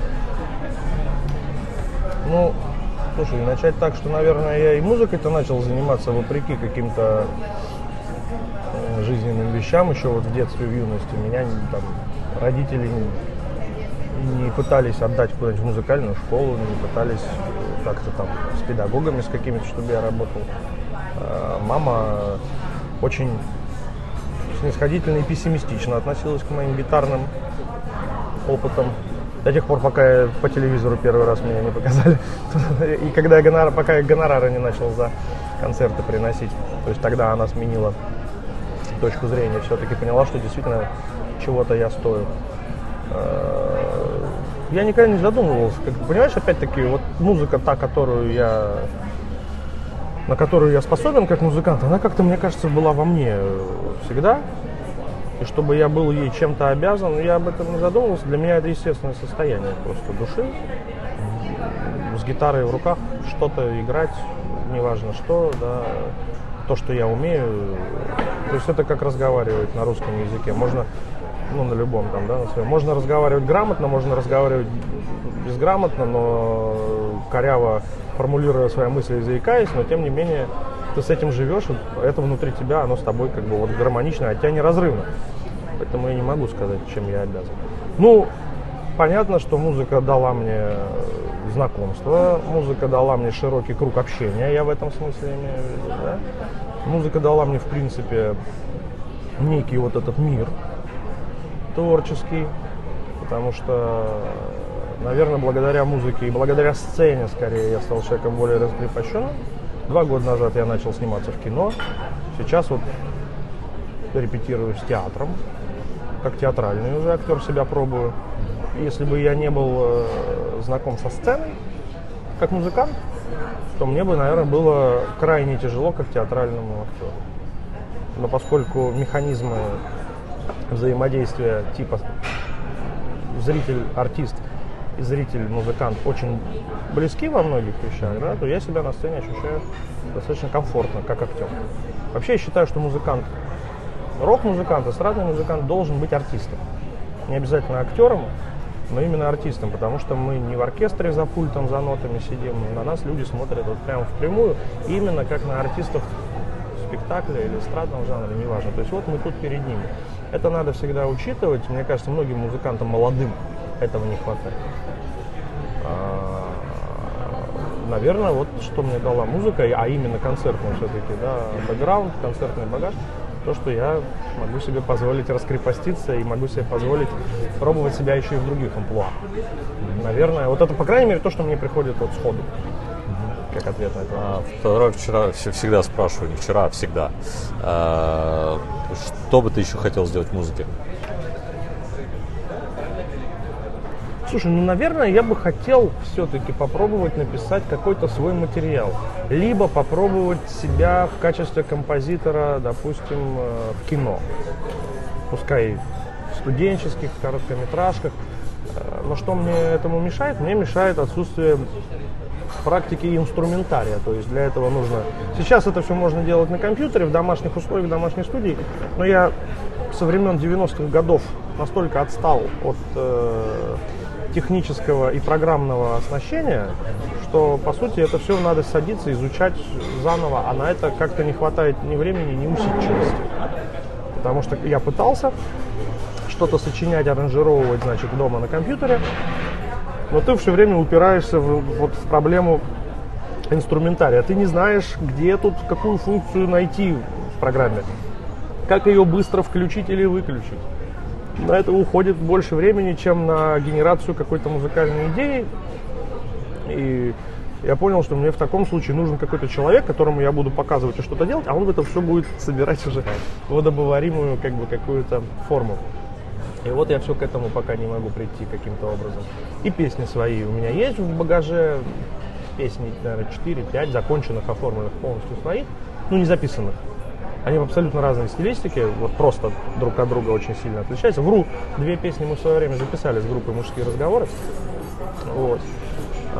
Ну, слушай, начать так, что, наверное, я и музыкой-то начал заниматься вопреки каким-то жизненным вещам еще вот в детстве, в юности. Меня там родители не пытались отдать куда-нибудь в музыкальную школу, не пытались как-то там с педагогами, с какими-то, чтобы я работал. Мама очень снисходительно и пессимистично относилась к моим гитарным опытам. До тех пор, пока я по телевизору первый раз меня не показали. И когда пока я гонорары не начал за концерты приносить. То есть тогда она сменила точку зрения, все-таки поняла, что действительно чего-то я стою. Я никогда не задумывался. Понимаешь, опять-таки, вот музыка та, на которую я способен как музыкант, она как-то, мне кажется, была во мне всегда. И чтобы я был ей чем-то обязан, я об этом не задумывался. Для меня это естественное состояние просто души. С гитарой в руках что-то играть, неважно что, да, то, что я умею. То есть это как разговаривать на русском языке. Можно, на любом там, да, на своем. Можно разговаривать грамотно, можно разговаривать безграмотно, но коряво формулируя свои мысли и заикаясь, но тем не менее ты с этим живешь, это внутри тебя, оно с тобой как бы вот гармонично, от тебя неразрывно. Поэтому я не могу сказать, чем я обязан. Ну, понятно, что музыка дала мне знакомство, музыка дала мне широкий круг общения, я в этом смысле имею в виду, да? Музыка дала мне, в принципе, некий вот этот мир творческий, потому что, наверное, благодаря музыке и благодаря сцене, скорее, я стал человеком более раскрепощенным. 2 года назад я начал сниматься в кино. Сейчас вот репетирую с театром. Как театральный уже актер себя пробую. Если бы я не был знаком со сценой, как музыкант, то мне бы, наверное, было крайне тяжело, как театральному актеру. Но поскольку механизмы взаимодействия типа зритель-артист и зритель-музыкант очень близки во многих вещах, да, то я себя на сцене ощущаю достаточно комфортно, как актер. Вообще я считаю, что музыкант, рок-музыкант, эстрадный музыкант должен быть артистом. Не обязательно актером, но именно артистом, потому что мы не в оркестре за пультом, за нотами сидим, на нас люди смотрят вот прямо впрямую, именно как на артистов спектакля или эстрадного жанра, неважно. То есть вот мы тут перед ними. Это надо всегда учитывать. Мне кажется, многим музыкантам молодым этого не хватает. Наверное, вот что мне дала музыка, а именно концертный все-таки, да, бэкграунд, концертный багаж, то, что я могу себе позволить раскрепоститься и могу себе позволить пробовать себя еще и в других амплуа. Наверное, вот это, по крайней мере, то, что мне приходит вот сходу, как ответ на это. Второй вчера, всегда спрашиваю, не вчера, а всегда. Что бы ты еще хотел сделать в музыке? Слушай, наверное, я бы хотел все-таки попробовать написать какой-то свой материал. Либо попробовать себя в качестве композитора, допустим, в кино. Пускай в студенческих короткометражках. Но что мне этому мешает? Мне мешает отсутствие практики и инструментария. То есть для этого нужно... Сейчас это все можно делать на компьютере, в домашних условиях, в домашней студии. Но я со времен 90-х годов настолько отстал от технического и программного оснащения, что, по сути, это все надо садиться, изучать заново, а на это как-то не хватает ни времени, ни усидчивости. Потому что я пытался что-то сочинять, аранжировать, значит, дома на компьютере, но ты все время упираешься в проблему инструментария. Ты не знаешь, где тут, какую функцию найти в программе, как ее быстро включить или выключить. На это уходит больше времени, чем на генерацию какой-то музыкальной идеи. И я понял, что мне в таком случае нужен какой-то человек, которому я буду показывать и что-то делать, а он это все будет собирать уже в водобываримую какую-то форму. И вот я все к этому пока не могу прийти каким-то образом. И песни свои у меня есть в багаже. Песни, наверное, 4-5 законченных, оформленных полностью своих, не записанных. Они в абсолютно разной стилистике, вот просто друг от друга очень сильно отличаются. Вру, 2 песни мы в свое время записали с группой «Мужские разговоры». Вот.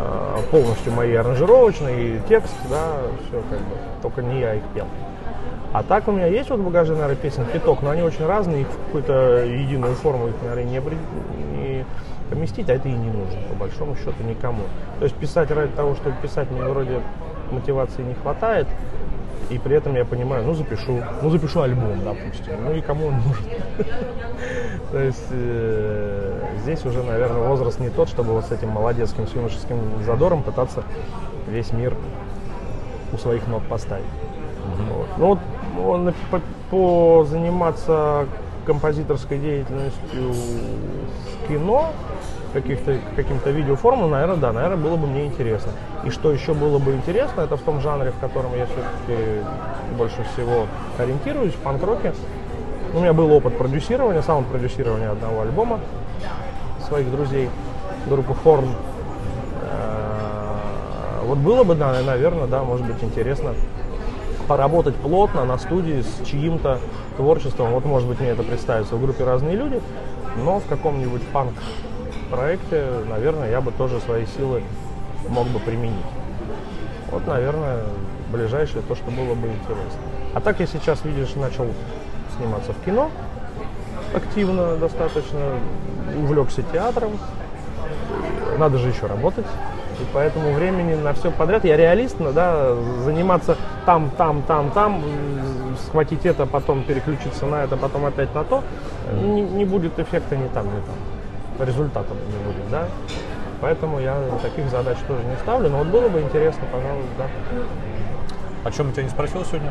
Полностью мои аранжировочные, и текст, да, все как бы, только не я их пел. А так у меня есть вот в багаже, наверное, песен пяток, но они очень разные, их в какую-то единую форму их, наверное, не поместить, а это и не нужно, по большому счету, никому. То есть писать ради того, чтобы писать, мне вроде мотивации не хватает, и при этом я понимаю, запишу альбом, допустим, и кому он нужен. То есть здесь уже, наверное, возраст не тот, чтобы вот с этим молодецким, с юношеским задором пытаться весь мир у своих ног поставить. Вот. Ну вот позаниматься композиторской деятельностью с кино, каким-то видеоформам, наверное, было бы мне интересно. И что еще было бы интересно, это в том жанре, в котором я все-таки больше всего ориентируюсь, в панк-роке. У меня был опыт продюсирования, саунд-продюсирования одного альбома своих друзей, группы Horn. Вот было бы, наверное, может быть, интересно поработать плотно на студии с чьим-то творчеством. Вот, может быть, мне это представится в группе «Разные люди», но в каком-нибудь панк-проекте, наверное, я бы тоже свои силы мог бы применить. Вот, наверное, ближайшее то, что было бы интересно. А так я сейчас, видишь, начал сниматься в кино активно достаточно, увлекся театром, надо же еще работать. И поэтому времени на все подряд, я реалист, заниматься там, схватить это, потом переключиться на это, потом опять на то, не будет эффекта ни там, результата не будет, да. Поэтому я таких задач тоже не ставлю, но вот было бы интересно, пожалуй, да. О чем я тебя не спросил сегодня?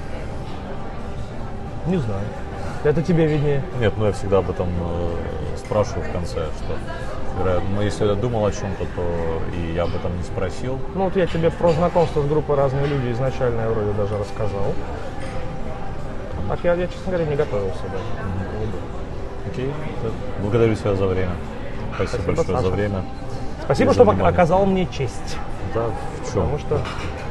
Не знаю. Это тебе виднее. Нет, я всегда об этом спрашиваю в конце, что если я думал о чем-то, то и я об этом не спросил. Вот я тебе про знакомство с группой «Разные люди» изначально я вроде даже рассказал. Так я, честно говоря, не готовился даже. Окей. Благодарю тебя за время. Спасибо большое, Саша, за время. Спасибо, что оказал мне честь. Да, в чем? Потому что